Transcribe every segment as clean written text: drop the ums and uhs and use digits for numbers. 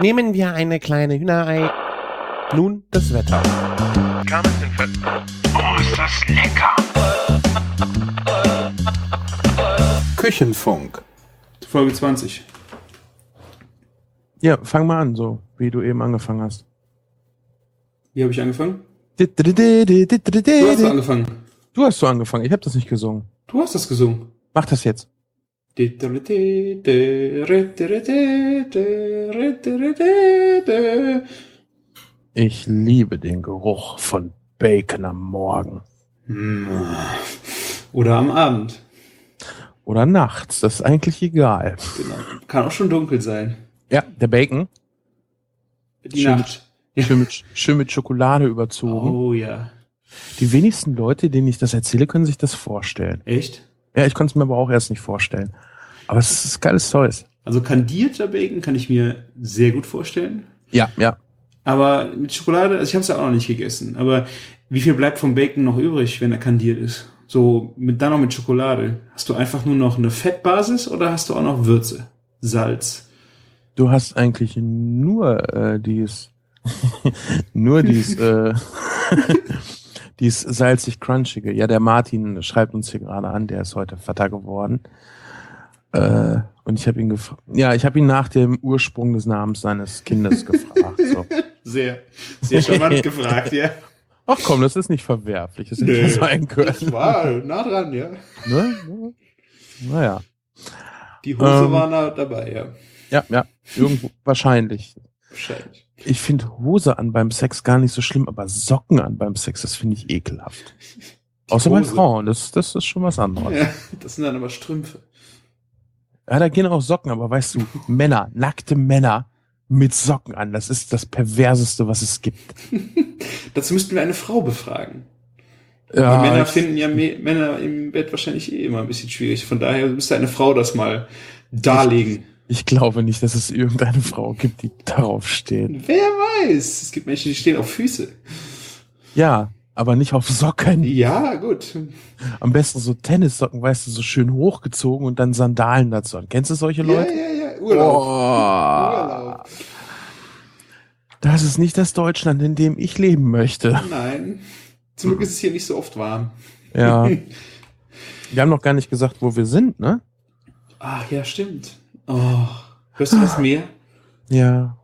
Nehmen wir eine kleine Hühnerei. Nun das Wetter. Oh, ist das lecker! Küchenfunk. Folge 20. Ja, fang mal an, so wie du eben angefangen hast. Wie habe ich angefangen? Du Du hast angefangen. Du hast so angefangen, ich habe das nicht gesungen. Du hast das gesungen. Mach das jetzt. Ich liebe den Geruch von Bacon am Morgen. Oder am Abend. Oder nachts, das ist eigentlich egal. Genau. Kann auch schon dunkel sein. Ja, der Bacon, Die Schön Nacht. schön mit Schokolade überzogen. Oh ja. Die wenigsten Leute, denen ich das erzähle, können sich das vorstellen. Echt? Ja, ich konnte es mir aber auch erst nicht vorstellen. Aber es ist geiles Zeug. Also kandierter Bacon kann ich mir sehr gut vorstellen. Ja. Aber mit Schokolade, also ich habe es ja auch noch nicht gegessen. Aber wie viel bleibt vom Bacon noch übrig, wenn er kandiert ist? So, dann noch mit Schokolade. Hast du einfach nur noch eine Fettbasis oder hast du auch noch Würze? Salz? Du hast eigentlich nur dieses salzig-crunchige. Ja, der Martin schreibt uns hier gerade an, der ist heute Vater geworden. Und ich habe ihn ich habe ihn nach dem Ursprung des Namens seines Kindes gefragt. So. Sehr, sehr charmant gefragt, ja. Ach komm, das ist nicht verwerflich. Das hätte ich sein können. Das war nah dran, ja. Ne? Naja. Die Hose war nah dabei, ja. Ja. Irgendwo wahrscheinlich. Wahrscheinlich. Ich finde Hose an beim Sex gar nicht so schlimm, aber Socken an beim Sex, das finde ich ekelhaft. Außer bei Hose. Frauen, das ist schon was anderes. Ja, das sind dann aber Strümpfe. Ja, da gehen auch Socken, aber weißt du, nackte Männer mit Socken an, das ist das Perverseste, was es gibt. Dazu müssten wir eine Frau befragen. Ja, Weil Männer finden ja Männer im Bett wahrscheinlich immer ein bisschen schwierig. Von daher müsste eine Frau das mal darlegen. Ich glaube nicht, dass es irgendeine Frau gibt, die darauf steht. Wer weiß? Es gibt Menschen, die stehen auf Füße. Ja, aber nicht auf Socken. Ja, gut. Am besten so Tennissocken, weißt du, so schön hochgezogen und dann Sandalen dazu. Kennst du solche Leute? Ja. Urlaub. Urlaub. Das ist nicht das Deutschland, in dem ich leben möchte. Nein. Zum Glück ist es hier nicht so oft warm. Ja. Wir haben noch gar nicht gesagt, wo wir sind, ne? Ach ja, stimmt. Oh, hörst du das Meer? Ja.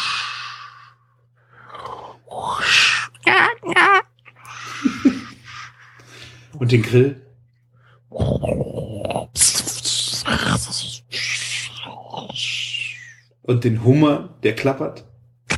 Und den Grill? Und den Hummer, der klappert?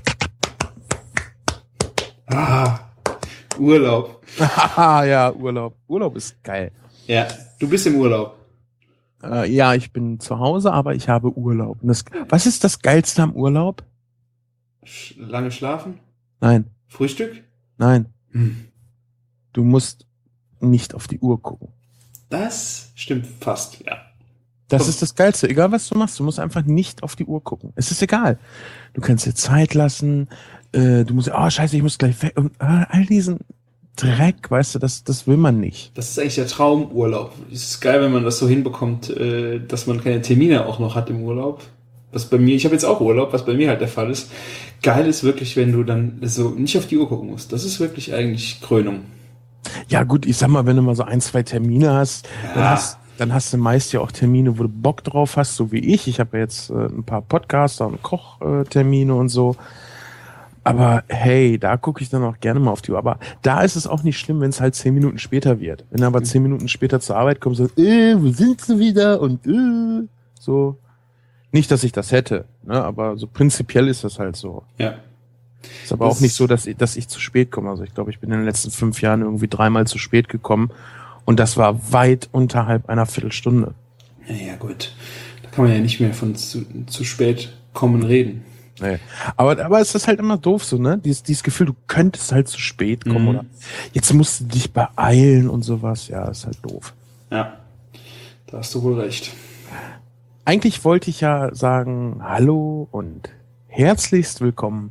Ah, Urlaub. Ja, Urlaub. Urlaub ist geil. Ja, du bist im Urlaub. Ja, ich bin zu Hause, aber ich habe Urlaub. Und was ist das Geilste am Urlaub? Lange schlafen? Nein. Frühstück? Nein. Du musst nicht auf die Uhr gucken. Das stimmt fast, ja. Das ist das Geilste. Egal, was du machst, du musst einfach nicht auf die Uhr gucken. Es ist egal. Du kannst dir Zeit lassen. Du musst, scheiße, ich muss gleich weg. Und all diesen Dreck, weißt du, das will man nicht. Das ist eigentlich der Traumurlaub. Es ist geil, wenn man das so hinbekommt, dass man keine Termine auch noch hat im Urlaub. Was bei mir, ich habe jetzt auch Urlaub, was bei mir halt der Fall ist. Geil ist wirklich, wenn du dann so nicht auf die Uhr gucken musst. Das ist wirklich eigentlich Krönung. Ja gut, ich sag mal, wenn du mal so 1, 2 Termine hast, dann hast du meist ja auch Termine, wo du Bock drauf hast, so wie ich. Ich habe ja jetzt ein paar Podcaster und Kochtermine und so. Aber hey, da gucke ich dann auch gerne mal auf die Uhr. Aber da ist es auch nicht schlimm, wenn es halt 10 Minuten später wird. Wenn du aber 10 Minuten später zur Arbeit kommst und wo sind sie wieder? Und so. Nicht, dass ich das hätte, ne? Aber so prinzipiell ist das halt so. Ja. Ist aber auch nicht so, dass ich zu spät komme. Also ich glaube, ich bin in den letzten 5 Jahren irgendwie 3-mal zu spät gekommen. Und das war weit unterhalb einer Viertelstunde. Ja, gut. Da kann man ja nicht mehr von zu spät kommen reden. Nee. Aber es ist halt immer doof so, ne? Dieses Gefühl, du könntest halt zu spät kommen oder jetzt musst du dich beeilen und sowas. Ja, ist halt doof. Ja, da hast du wohl recht. Eigentlich wollte ich ja sagen, hallo und herzlichst willkommen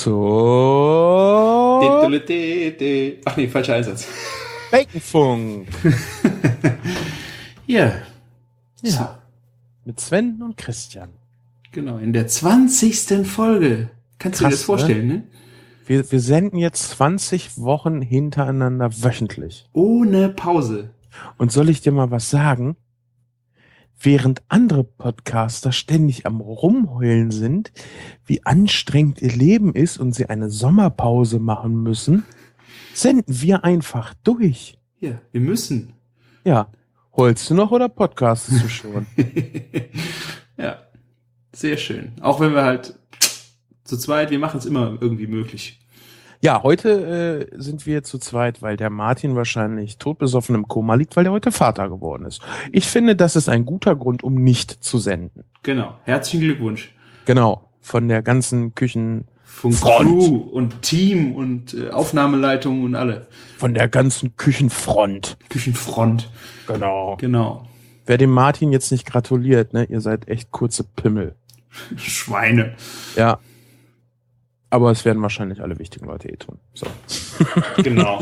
zur Ach nee, falscher Einsatz. Baconfunk. Ja. Ja. Mit Sven und Christian. Genau, in der 20. Folge. Kannst du dir das vorstellen, ne? Wir senden jetzt 20 Wochen hintereinander wöchentlich. Ohne Pause. Und soll ich dir mal was sagen? Während andere Podcaster ständig am Rumheulen sind, wie anstrengend ihr Leben ist und sie eine Sommerpause machen müssen, senden wir einfach durch. Ja, wir müssen. Ja, heulst du noch oder podcastest du schon? Ja, sehr schön. Auch wenn wir halt zu zweit, wir machen es immer irgendwie möglich. Ja, heute sind wir zu zweit, weil der Martin wahrscheinlich todbesoffen im Koma liegt, weil er heute Vater geworden ist. Ich finde, das ist ein guter Grund, um nicht zu senden. Genau, herzlichen Glückwunsch. Genau, von der ganzen Von Crew und Team und Aufnahmeleitung und alle. Von der ganzen Küchenfront. Küchenfront. Genau. Wer dem Martin jetzt nicht gratuliert, ne, ihr seid echt kurze Pimmel. Schweine. Ja. Aber es werden wahrscheinlich alle wichtigen Leute tun. So. Genau.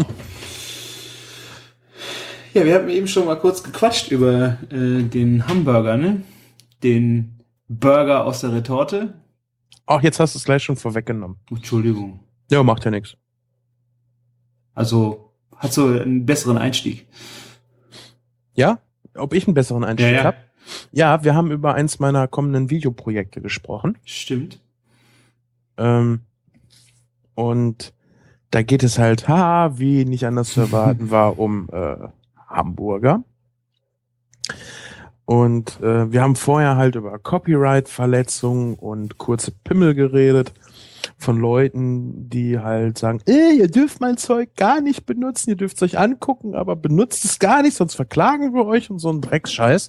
Ja, wir haben eben schon mal kurz gequatscht über den Hamburger, ne? Den Burger aus der Retorte. Ach, jetzt hast du es gleich schon vorweggenommen. Entschuldigung. Ja, macht ja nichts. Also, hat so einen besseren Einstieg. Ja? Ob ich einen besseren Einstieg Ja. habe? Ja, wir haben über eins meiner kommenden Videoprojekte gesprochen. Stimmt. Und da geht es halt, wie nicht anders zu erwarten war, um Hamburger. Und wir haben vorher halt über Copyright-Verletzungen und kurze Pimmel geredet von Leuten, die halt sagen, ihr dürft mein Zeug gar nicht benutzen, ihr dürft es euch angucken, aber benutzt es gar nicht, sonst verklagen wir euch und so einen Drecksscheiß.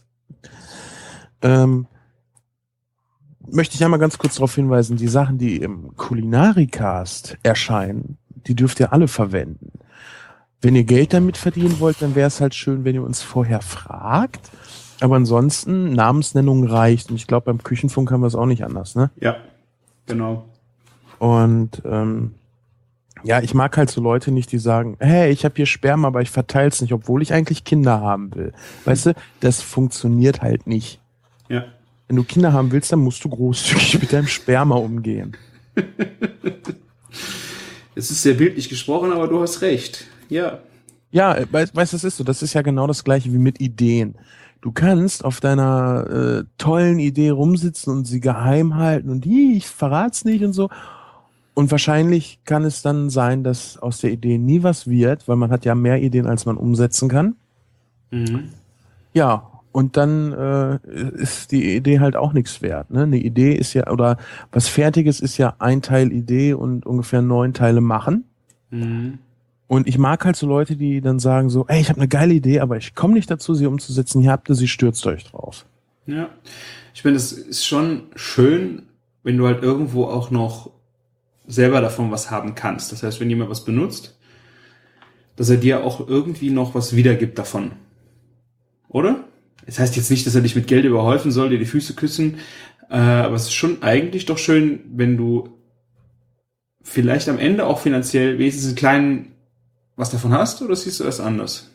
Möchte ich einmal ganz kurz darauf hinweisen, die Sachen, die im Kulinarikast erscheinen, die dürft ihr alle verwenden. Wenn ihr Geld damit verdienen wollt, dann wäre es halt schön, wenn ihr uns vorher fragt. Aber ansonsten, Namensnennung reicht. Und ich glaube, beim Küchenfunk haben wir es auch nicht anders, ne? Ja, genau. Und ja, ich mag halt so Leute nicht, die sagen, hey, ich habe hier Sperma, aber ich verteile es nicht, obwohl ich eigentlich Kinder haben will. Weißt du, das funktioniert halt nicht. Ja. Wenn du Kinder haben willst, dann musst du großzügig mit deinem Sperma umgehen. Es ist sehr bildlich gesprochen, aber du hast recht. Ja. Ja, weißt du, das ist so. Das ist ja genau das Gleiche wie mit Ideen. Du kannst auf deiner tollen Idee rumsitzen und sie geheim halten und ich verrat's nicht und so. Und wahrscheinlich kann es dann sein, dass aus der Idee nie was wird, weil man hat ja mehr Ideen, als man umsetzen kann. Mhm. Ja, und dann ist die Idee halt auch nichts wert. Ne? Eine Idee ist ja, oder was Fertiges ist ja ein Teil Idee und ungefähr 9 Teile machen. Mhm. Und ich mag halt so Leute, die dann sagen so, ey, ich habe eine geile Idee, aber ich komme nicht dazu, sie umzusetzen. Hier habt ihr sie, stürzt euch drauf. Ja. Ich finde, es ist schon schön, wenn du halt irgendwo auch noch selber davon was haben kannst. Das heißt, wenn jemand was benutzt, dass er dir auch irgendwie noch was wiedergibt davon. Oder? Das heißt jetzt nicht, dass er dich mit Geld überhäufen soll, dir die Füße küssen, aber es ist schon eigentlich doch schön, wenn du vielleicht am Ende auch finanziell wenigstens einen kleinen was davon hast, oder siehst du das anders?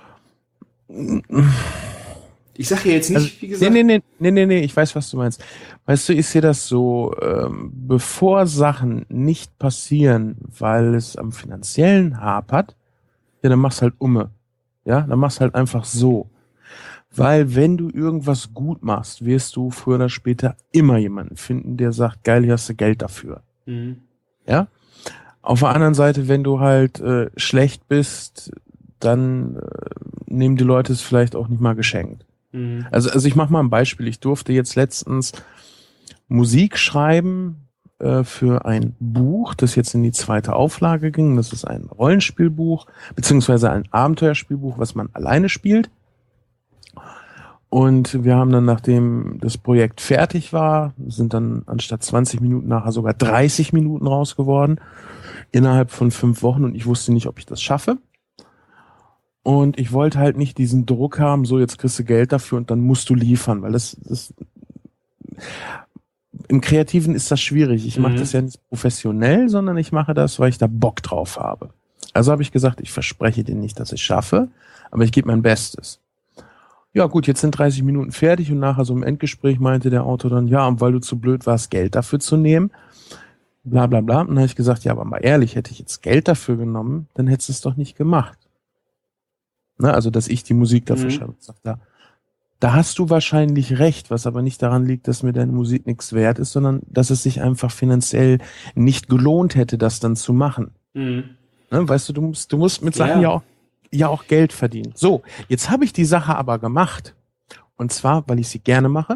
Ich sage ja jetzt nicht, Also, wie gesagt... Nee, ich weiß, was du meinst. Weißt du, ich sehe das so, bevor Sachen nicht passieren, weil es am Finanziellen hapert, ja, dann mach's halt Ja, dann mach's halt einfach so. Weil wenn du irgendwas gut machst, wirst du früher oder später immer jemanden finden, der sagt, geil, hier hast du Geld dafür. Mhm. Ja? Auf der anderen Seite, wenn du halt schlecht bist, dann nehmen die Leute es vielleicht auch nicht mal geschenkt. Mhm. Also ich mache mal ein Beispiel. Ich durfte jetzt letztens Musik schreiben für ein Buch, das jetzt in die 2. Auflage ging. Das ist ein Rollenspielbuch, beziehungsweise ein Abenteuerspielbuch, was man alleine spielt. Und wir haben dann, nachdem das Projekt fertig war, sind dann anstatt 20 Minuten nachher sogar 30 Minuten raus geworden, innerhalb von 5 Wochen. Und ich wusste nicht, ob ich das schaffe. Und ich wollte halt nicht diesen Druck haben, so jetzt kriegst du Geld dafür und dann musst du liefern, weil das im Kreativen ist das schwierig. Ich mache das ja nicht professionell, sondern ich mache das, weil ich da Bock drauf habe. Also habe ich gesagt, ich verspreche dir nicht, dass ich schaffe, aber ich gebe mein Bestes. Ja gut, jetzt sind 30 Minuten fertig und nachher so im Endgespräch meinte der Autor dann, ja, und weil du zu blöd warst, Geld dafür zu nehmen, bla bla bla. Und dann habe ich gesagt, ja, aber mal ehrlich, hätte ich jetzt Geld dafür genommen, dann hättest du es doch nicht gemacht. Ne? Also, dass ich die Musik dafür schreibe. Ich sag, da hast du wahrscheinlich recht, was aber nicht daran liegt, dass mir deine Musik nichts wert ist, sondern dass es sich einfach finanziell nicht gelohnt hätte, das dann zu machen. Mhm. Ne? Weißt du, du musst mit Sachen ja auch Geld verdienen. So, jetzt habe ich die Sache aber gemacht. Und zwar, weil ich sie gerne mache.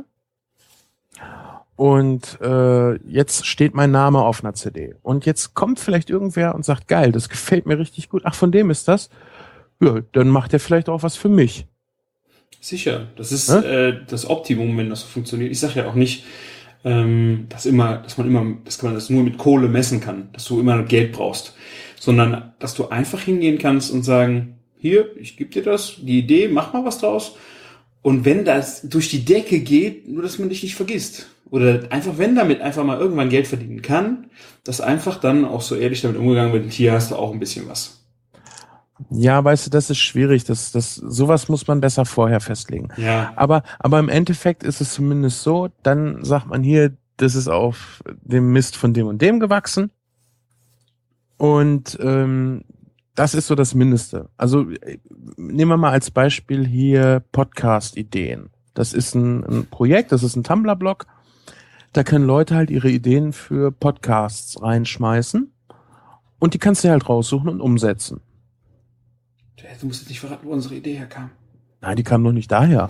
Und jetzt steht mein Name auf einer CD. Und jetzt kommt vielleicht irgendwer und sagt, geil, das gefällt mir richtig gut. Ach, von dem ist das? Ja, dann macht er vielleicht auch was für mich. Sicher, das ist Ne? das Optimum, wenn das so funktioniert. Ich sage ja auch nicht, dass man das nur mit Kohle messen kann, dass du immer Geld brauchst, sondern dass du einfach hingehen kannst und sagen, hier, ich gebe dir das, die Idee, mach mal was draus. Und wenn das durch die Decke geht, nur dass man dich nicht vergisst. Oder einfach, wenn damit einfach mal irgendwann Geld verdienen kann, dass einfach dann auch so ehrlich damit umgegangen wird, hier hast du auch ein bisschen was. Ja, weißt du, das ist schwierig. Sowas muss man besser vorher festlegen. Ja, Aber im Endeffekt ist es zumindest so, dann sagt man hier, das ist auf dem Mist von dem und dem gewachsen. Und das ist so das Mindeste. Also nehmen wir mal als Beispiel hier Podcast-Ideen. Das ist ein Projekt, das ist ein Tumblr-Blog. Da können Leute halt ihre Ideen für Podcasts reinschmeißen und die kannst du halt raussuchen und umsetzen. du musst jetzt nicht verraten, wo unsere Idee herkam. Nein, die kam noch nicht daher.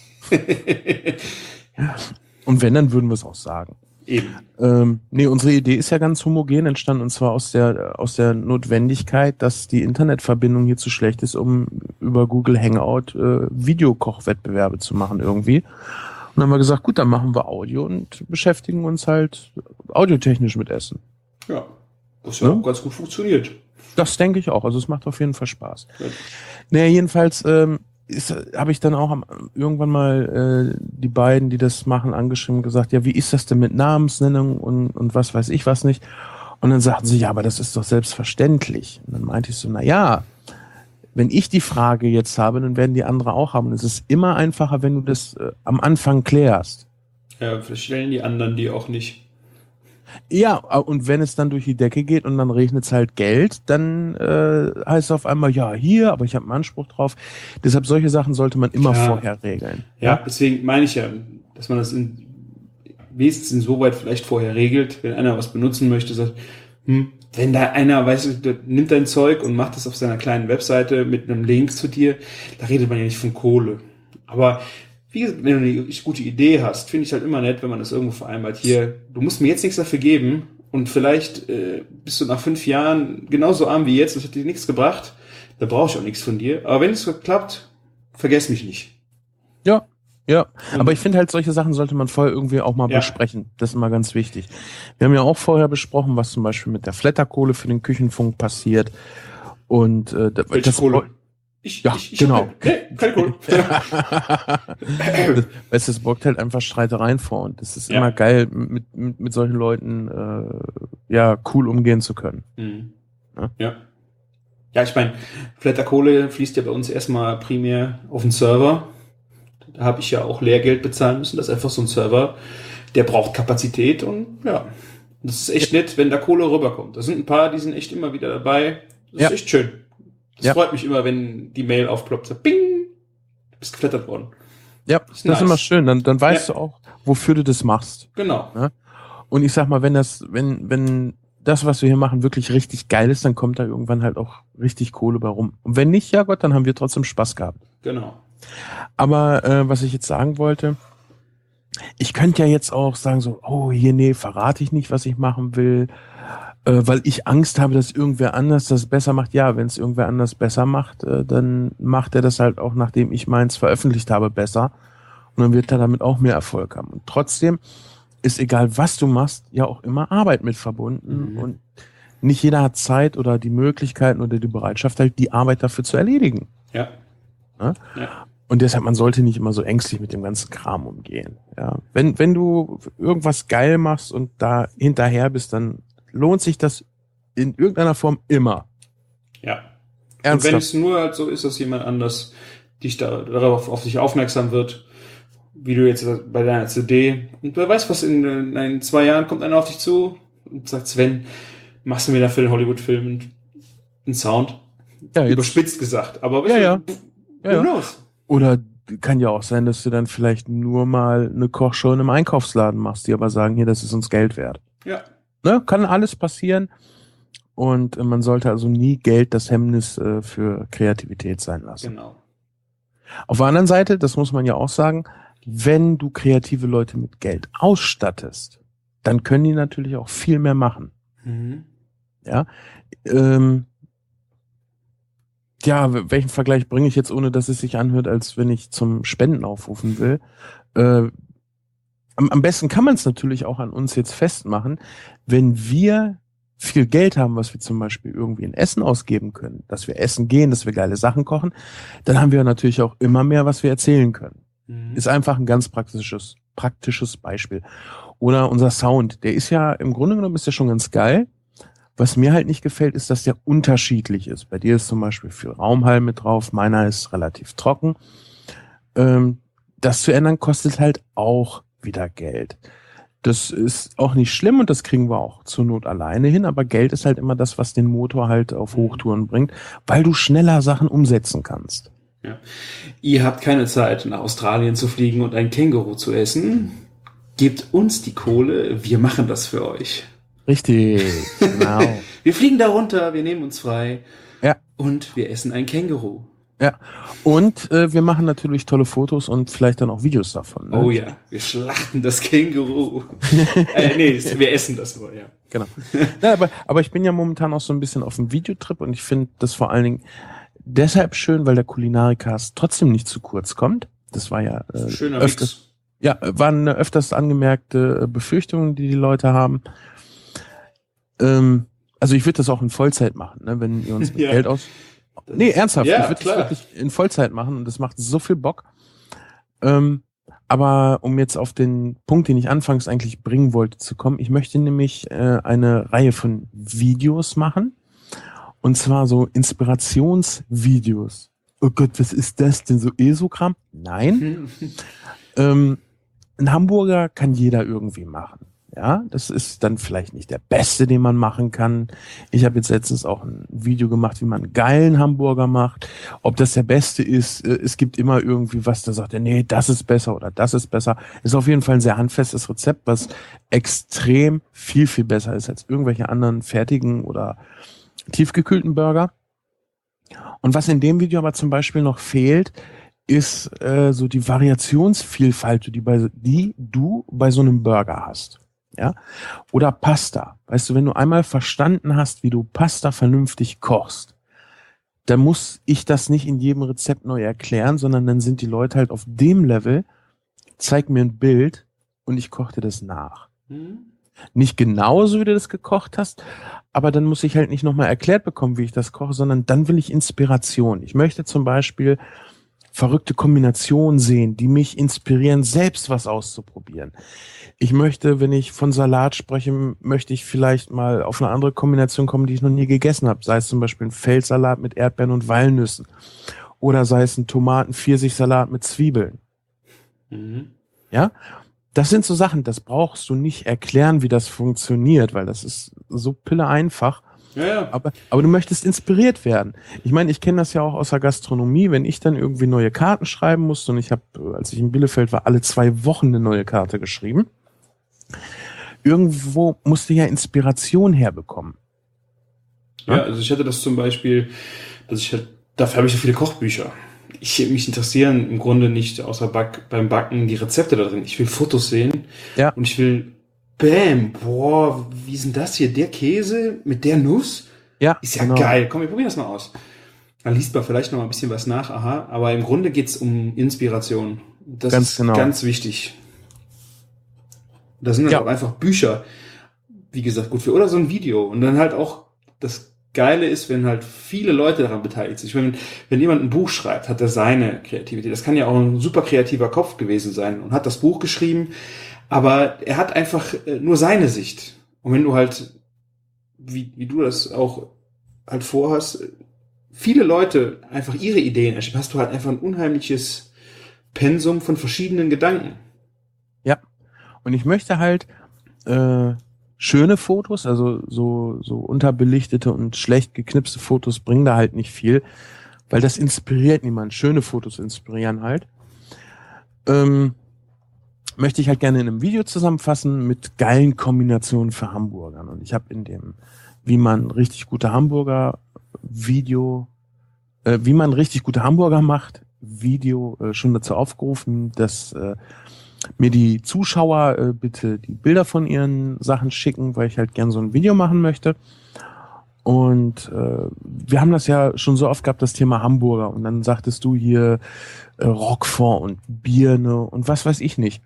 Und wenn, dann würden wir es auch sagen. Eben. Nee, unsere Idee ist ja ganz homogen entstanden und zwar aus der Notwendigkeit, dass die Internetverbindung hier zu schlecht ist, um über Google Hangout Videokochwettbewerbe zu machen irgendwie. Und dann haben wir gesagt, gut, dann machen wir Audio und beschäftigen uns halt audiotechnisch mit Essen. Ja, das ja auch ganz gut funktioniert. Das denke ich auch. Also es macht auf jeden Fall Spaß. Ja. Naja, jedenfalls habe ich dann auch irgendwann mal die beiden, die das machen, angeschrieben und gesagt, ja, wie ist das denn mit Namensnennung und was weiß ich was nicht. Und dann sagten sie, ja, aber das ist doch selbstverständlich. Und dann meinte ich so, na ja, wenn ich die Frage jetzt habe, dann werden die andere auch haben. Und es ist immer einfacher, wenn du das am Anfang klärst. Ja, vielleicht stellen die anderen die auch nicht. Ja, und wenn es dann durch die Decke geht und dann regnet es halt Geld, dann heißt es auf einmal, ja, hier, aber ich habe einen Anspruch drauf. Deshalb solche Sachen sollte man immer vorher regeln. Ja, deswegen meine ich ja, dass man das wenigstens insoweit vielleicht vorher regelt, wenn einer was benutzen möchte, sagt, wenn da einer, weißt du, nimmt dein Zeug und macht das auf seiner kleinen Webseite mit einem Link zu dir, da redet man ja nicht von Kohle. Aber wie gesagt, wenn du eine gute Idee hast, finde ich halt immer nett, wenn man das irgendwo vereinbart. Hier, du musst mir jetzt nichts dafür geben und vielleicht bist du nach 5 Jahren genauso arm wie jetzt, das hat dir nichts gebracht, da brauche ich auch nichts von dir. Aber wenn es klappt, vergess mich nicht. Ja, ja. Aber ich finde halt, solche Sachen sollte man vorher irgendwie auch mal besprechen. Das ist immer ganz wichtig. Wir haben ja auch vorher besprochen, was zum Beispiel mit der Flatterkohle für den Küchenfunk passiert. Und welche Kohle? Ich genau. Keine Kohle. Es borgt halt einfach Streitereien vor und es ist immer geil, mit solchen Leuten cool umgehen zu können. Mhm. Ja. Ja, ich meine, Flatterkohle fließt ja bei uns erstmal primär auf den Server. Da habe ich ja auch Lehrgeld bezahlen müssen. Das ist einfach so ein Server, der braucht Kapazität und ja, das ist echt nett, wenn da Kohle rüberkommt. Da sind ein paar, die sind echt immer wieder dabei. Das ist echt schön. Das freut mich immer, wenn die Mail aufploppt, so bing, du bist geflattert worden. Ja, das ist immer schön. Dann weißt du auch, wofür du das machst. Genau. Ja? Und ich sag mal, wenn das, was wir hier machen, wirklich richtig geil ist, dann kommt da irgendwann halt auch richtig Kohle bei rum. Und wenn nicht, ja Gott, dann haben wir trotzdem Spaß gehabt. Genau. Aber was ich jetzt sagen wollte, ich könnte ja jetzt auch sagen so, oh hier, nee, verrate ich nicht, was ich machen will, weil ich Angst habe, dass irgendwer anders das besser macht. Ja, wenn es irgendwer anders besser macht, dann macht er das halt auch, nachdem ich meins veröffentlicht habe, besser. Und dann wird er damit auch mehr Erfolg haben. Und trotzdem ist egal, was du machst, ja auch immer Arbeit mit verbunden. Und nicht jeder hat Zeit oder die Möglichkeiten oder die Bereitschaft, halt die Arbeit dafür zu erledigen. Ja. Ja? Und deshalb, man sollte nicht immer so ängstlich mit dem ganzen Kram umgehen. Ja? Wenn du irgendwas geil machst und da hinterher bist, dann lohnt sich das in irgendeiner Form immer. Ja. Ernsthaft. Und wenn es nur halt so ist, dass jemand anders dich darauf auf sich aufmerksam wird, wie du jetzt bei deiner CD. Und wer weiß, was in 2 Jahren kommt einer auf dich zu und sagt, Sven, machst du mir da für den Hollywood-Film einen Sound? Ja, jetzt, Überspitzt gesagt. Aber ja. who knows? Oder kann ja auch sein, dass du dann vielleicht nur mal eine Kochshow in einem Einkaufsladen machst, die aber sagen, hier, das ist uns Geld wert. Ja. Ne? Kann alles passieren. Und man sollte also nie Geld das Hemmnis für Kreativität sein lassen. Genau. Auf der anderen Seite, das muss man ja auch sagen, wenn du kreative Leute mit Geld ausstattest, dann können die natürlich auch viel mehr machen. Mhm. Ja, welchen Vergleich bringe ich jetzt, ohne dass es sich anhört, als wenn ich zum Spenden aufrufen will? Am besten kann man es natürlich auch an uns jetzt festmachen, wenn wir viel Geld haben, was wir zum Beispiel irgendwie in Essen ausgeben können, dass wir essen gehen, dass wir geile Sachen kochen, dann haben wir natürlich auch immer mehr, was wir erzählen können. Mhm. Ist einfach ein ganz praktisches Beispiel. Oder unser Sound, der ist ja im Grunde genommen ist der schon ganz geil. Was mir halt nicht gefällt, ist, dass der unterschiedlich ist. Bei dir ist zum Beispiel viel Raumhall mit drauf, meiner ist relativ trocken. Das zu ändern kostet halt auch wieder Geld. Das ist auch nicht schlimm und das kriegen wir auch zur Not alleine hin, aber Geld ist halt immer das, was den Motor halt auf Hochtouren bringt, weil du schneller Sachen umsetzen kannst. Ja. Ihr habt keine Zeit, nach Australien zu fliegen und ein Känguru zu essen. Gebt uns die Kohle, wir machen das für euch. Richtig, genau. Wir fliegen da runter, wir nehmen uns frei. Ja. Und wir essen ein Känguru. Ja, und wir machen natürlich tolle Fotos und vielleicht dann auch Videos davon. Ne? Oh ja, wir schlachten das Känguru. Wir essen das nur, ja. Genau. Ja, aber ich bin ja momentan auch so ein bisschen auf dem Videotrip und ich finde das vor allen Dingen deshalb schön, weil der Kulinarikast trotzdem nicht zu kurz kommt. Das war ja schöner öfters, ja, waren öfters angemerkte Befürchtungen, die Leute haben. Also ich würde das auch in Vollzeit machen, ne, wenn ihr uns mit Geld aus... Nee, ernsthaft, ja, ich würde das wirklich in Vollzeit machen und das macht so viel Bock. Aber um jetzt auf den Punkt, den ich anfangs eigentlich bringen wollte, zu kommen, ich möchte nämlich eine Reihe von Videos machen. Und zwar so Inspirationsvideos. Oh Gott, was ist das denn? So ESO-Kram? Nein. Ein Hamburger kann jeder irgendwie machen. Ja, das ist dann vielleicht nicht der beste, den man machen kann. Ich habe jetzt letztens auch ein Video gemacht, wie man einen geilen Hamburger macht. Ob das der beste ist, es gibt immer irgendwie was, da sagt er, nee, das ist besser oder das ist besser. Ist auf jeden Fall ein sehr handfestes Rezept, was extrem viel, viel besser ist als irgendwelche anderen fertigen oder tiefgekühlten Burger. Und was in dem Video aber zum Beispiel noch fehlt, ist so die Variationsvielfalt, die du bei so einem Burger hast. Ja, oder Pasta. Weißt du, wenn du einmal verstanden hast, wie du Pasta vernünftig kochst, dann muss ich das nicht in jedem Rezept neu erklären, sondern dann sind die Leute halt auf dem Level, zeig mir ein Bild und ich koche dir das nach. Nicht genauso, wie du das gekocht hast, aber dann muss ich halt nicht nochmal erklärt bekommen, wie ich das koche, sondern dann will ich Inspiration. Ich möchte zum Beispiel verrückte Kombinationen sehen, die mich inspirieren, selbst was auszuprobieren. Ich möchte, wenn ich von Salat spreche, möchte ich vielleicht mal auf eine andere Kombination kommen, die ich noch nie gegessen habe. Sei es zum Beispiel ein Feldsalat mit Erdbeeren und Walnüssen. Oder sei es ein Tomaten-Pfirsich-Salat mit Zwiebeln. Ja? Das sind so Sachen, das brauchst du nicht erklären, wie das funktioniert, weil das ist so pille einfach. Ja. Aber du möchtest inspiriert werden. Ich meine, ich kenne das ja auch aus der Gastronomie, wenn ich dann irgendwie neue Karten schreiben musste und ich habe, als ich in Bielefeld war, alle 2 Wochen eine neue Karte geschrieben. Irgendwo musste ja Inspiration herbekommen. Ja, also ich hatte das zum Beispiel, dafür habe ich so viele Kochbücher. Mich interessieren im Grunde nicht außer beim Backen die Rezepte da drin. Ich will Fotos sehen und ich will boah, wie ist denn das hier? Der Käse mit der Nuss? Ja, ist ja geil. Komm, wir probieren das mal aus. Dann liest man vielleicht noch mal ein bisschen was nach, aber im Grunde geht's um Inspiration. Das ist ganz wichtig. Da sind halt auch einfach Bücher, wie gesagt, gut für, oder so ein Video. Und dann halt auch, das Geile ist, wenn halt viele Leute daran beteiligt sind. Ich meine, wenn jemand ein Buch schreibt, hat er seine Kreativität. Das kann ja auch ein super kreativer Kopf gewesen sein und hat das Buch geschrieben, aber er hat einfach nur seine Sicht. Und wenn du halt, wie du das auch halt vorhast, viele Leute einfach ihre Ideen erstellen, hast du halt einfach ein unheimliches Pensum von verschiedenen Gedanken. Ja. Und ich möchte halt schöne Fotos, also so unterbelichtete und schlecht geknipste Fotos bringen da halt nicht viel, weil das inspiriert niemand. Schöne Fotos inspirieren halt. Möchte ich halt gerne in einem Video zusammenfassen mit geilen Kombinationen für Hamburgern. Und ich habe in dem, wie man richtig gute Hamburger macht, Video schon dazu aufgerufen, dass mir die Zuschauer bitte die Bilder von ihren Sachen schicken, weil ich halt gern so ein Video machen möchte. Und wir haben das ja schon so oft gehabt, das Thema Hamburger. Und dann sagtest du hier Roquefort und Birne und was weiß ich nicht.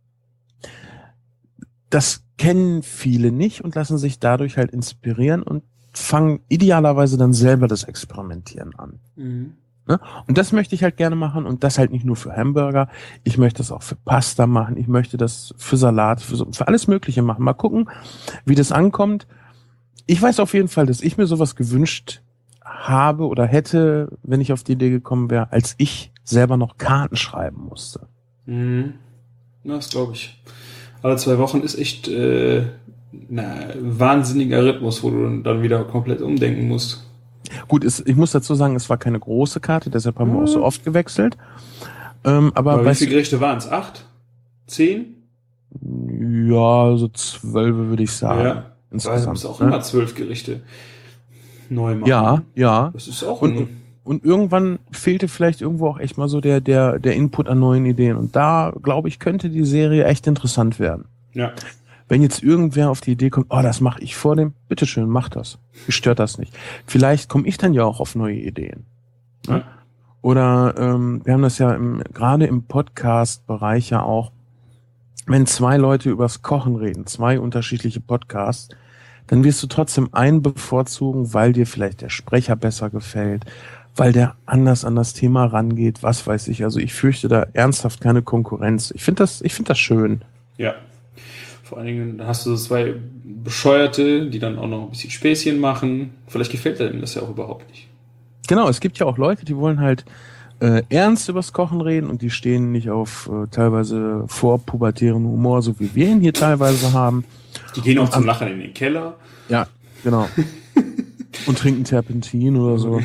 Das kennen viele nicht und lassen sich dadurch halt inspirieren und fangen idealerweise dann selber das Experimentieren an. Mhm. Ne? Und das möchte ich halt gerne machen und das halt nicht nur für Hamburger. Ich möchte das auch für Pasta machen. Ich möchte das für Salat, für alles Mögliche machen. Mal gucken, wie das ankommt. Ich weiß auf jeden Fall, dass ich mir sowas gewünscht habe oder hätte, wenn ich auf die Idee gekommen wäre, als ich selber noch Karten schreiben musste. Mhm. Das glaube ich. Alle 2 Wochen ist echt wahnsinniger Rhythmus, wo du dann wieder komplett umdenken musst. Gut, ich muss dazu sagen, es war keine große Karte, deshalb haben wir auch so oft gewechselt. Aber wie viele Gerichte waren es? 8? 10? Ja, so 12 würde ich sagen. Ja, insgesamt ist auch immer 12 Gerichte neu machen. Ja. Das ist auch und irgendwann fehlte vielleicht irgendwo auch echt mal so der Input an neuen Ideen. Und da, glaube ich, könnte die Serie echt interessant werden. Ja. Wenn jetzt irgendwer auf die Idee kommt, das mache ich vor dem, bitteschön, mach das. Mich stört das nicht. Vielleicht komme ich dann ja auch auf neue Ideen. Ne? Ja. Oder wir haben das ja gerade im Podcast-Bereich ja auch, wenn 2 Leute übers Kochen reden, 2 unterschiedliche Podcasts, dann wirst du trotzdem einen bevorzugen, weil dir vielleicht der Sprecher besser gefällt, weil der anders an das Thema rangeht, was weiß ich. Also ich fürchte da ernsthaft keine Konkurrenz. Ich finde das schön. Ja. Vor allen Dingen hast du 2 Bescheuerte, die dann auch noch ein bisschen Späßchen machen. Vielleicht gefällt einem das ja auch überhaupt nicht. Genau, es gibt ja auch Leute, die wollen halt ernst übers Kochen reden und die stehen nicht auf teilweise vorpubertären Humor, so wie wir ihn hier teilweise haben. Die gehen auch zum Lachen in den Keller. Ja, genau. Und trinken Terpentin oder so.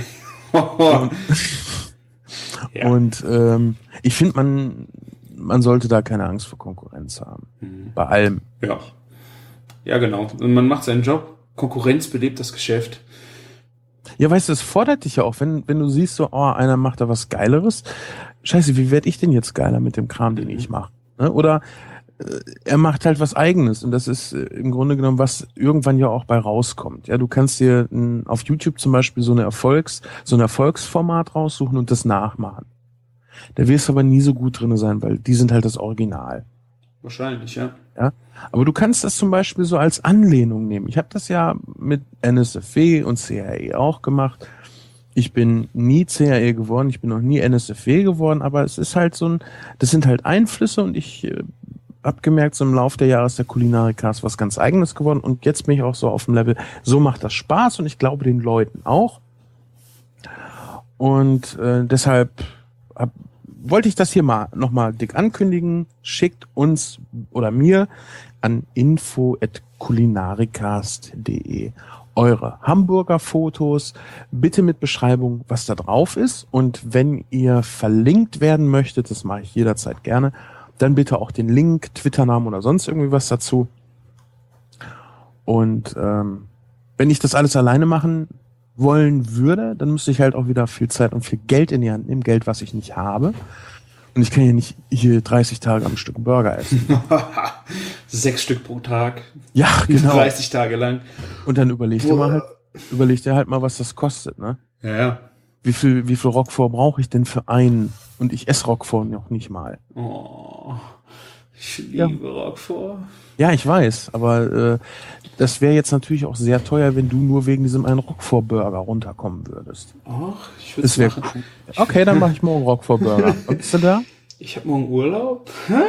Ja. Und ich finde, man sollte da keine Angst vor Konkurrenz haben. Bei allem. Ja. Ja, genau. Und man macht seinen Job. Konkurrenz belebt das Geschäft. Ja, weißt du, es fordert dich ja auch, wenn du siehst, so, einer macht da was Geileres. Scheiße, wie werde ich denn jetzt geiler mit dem Kram, den ich mache? Ne? Oder er macht halt was Eigenes und das ist im Grunde genommen, was irgendwann ja auch bei rauskommt. Ja, du kannst dir auf YouTube zum Beispiel so ein Erfolgsformat raussuchen und das nachmachen. Da wirst du aber nie so gut drin sein, weil die sind halt das Original. Wahrscheinlich, ja. Ja, aber du kannst das zum Beispiel so als Anlehnung nehmen. Ich habe das ja mit NSFW und CAE auch gemacht. Ich bin nie CAE geworden, ich bin noch nie NSFW geworden, aber es ist halt das sind halt Einflüsse und ich habe gemerkt, so im Laufe der Jahre ist der Kulinarikast was ganz Eigenes geworden und jetzt bin ich auch so auf dem Level, so macht das Spaß und ich glaube den Leuten auch. Und deshalb wollte ich das hier mal nochmal dick ankündigen. Schickt uns oder mir an info@kulinarikast.de eure Hamburger Fotos, bitte mit Beschreibung, was da drauf ist. Und wenn ihr verlinkt werden möchtet, das mache ich jederzeit gerne, dann bitte auch den Link, Twitter-Namen oder sonst irgendwie was dazu. Und wenn ich das alles alleine machen wollen würde, dann müsste ich halt auch wieder viel Zeit und viel Geld in die Hand nehmen, Geld, was ich nicht habe. Und ich kann ja nicht hier 30 Tage am Stück Burger essen. 6 Stück pro Tag. Ja, genau. 30 Tage lang. Und dann überleg dir halt mal, was das kostet, ne? Ja. Wie viel Roquefort brauche ich denn für einen? Und ich esse Roquefort noch nicht mal. Oh, ich liebe Roquefort. Ja, ich weiß, aber das wäre jetzt natürlich auch sehr teuer, wenn du nur wegen diesem einen Roquefort-Burger runterkommen würdest. Ach, ich würde es machen. Cool. Okay, dann mache ich morgen Roquefort-Burger. Und bist du da? Ich habe morgen Urlaub.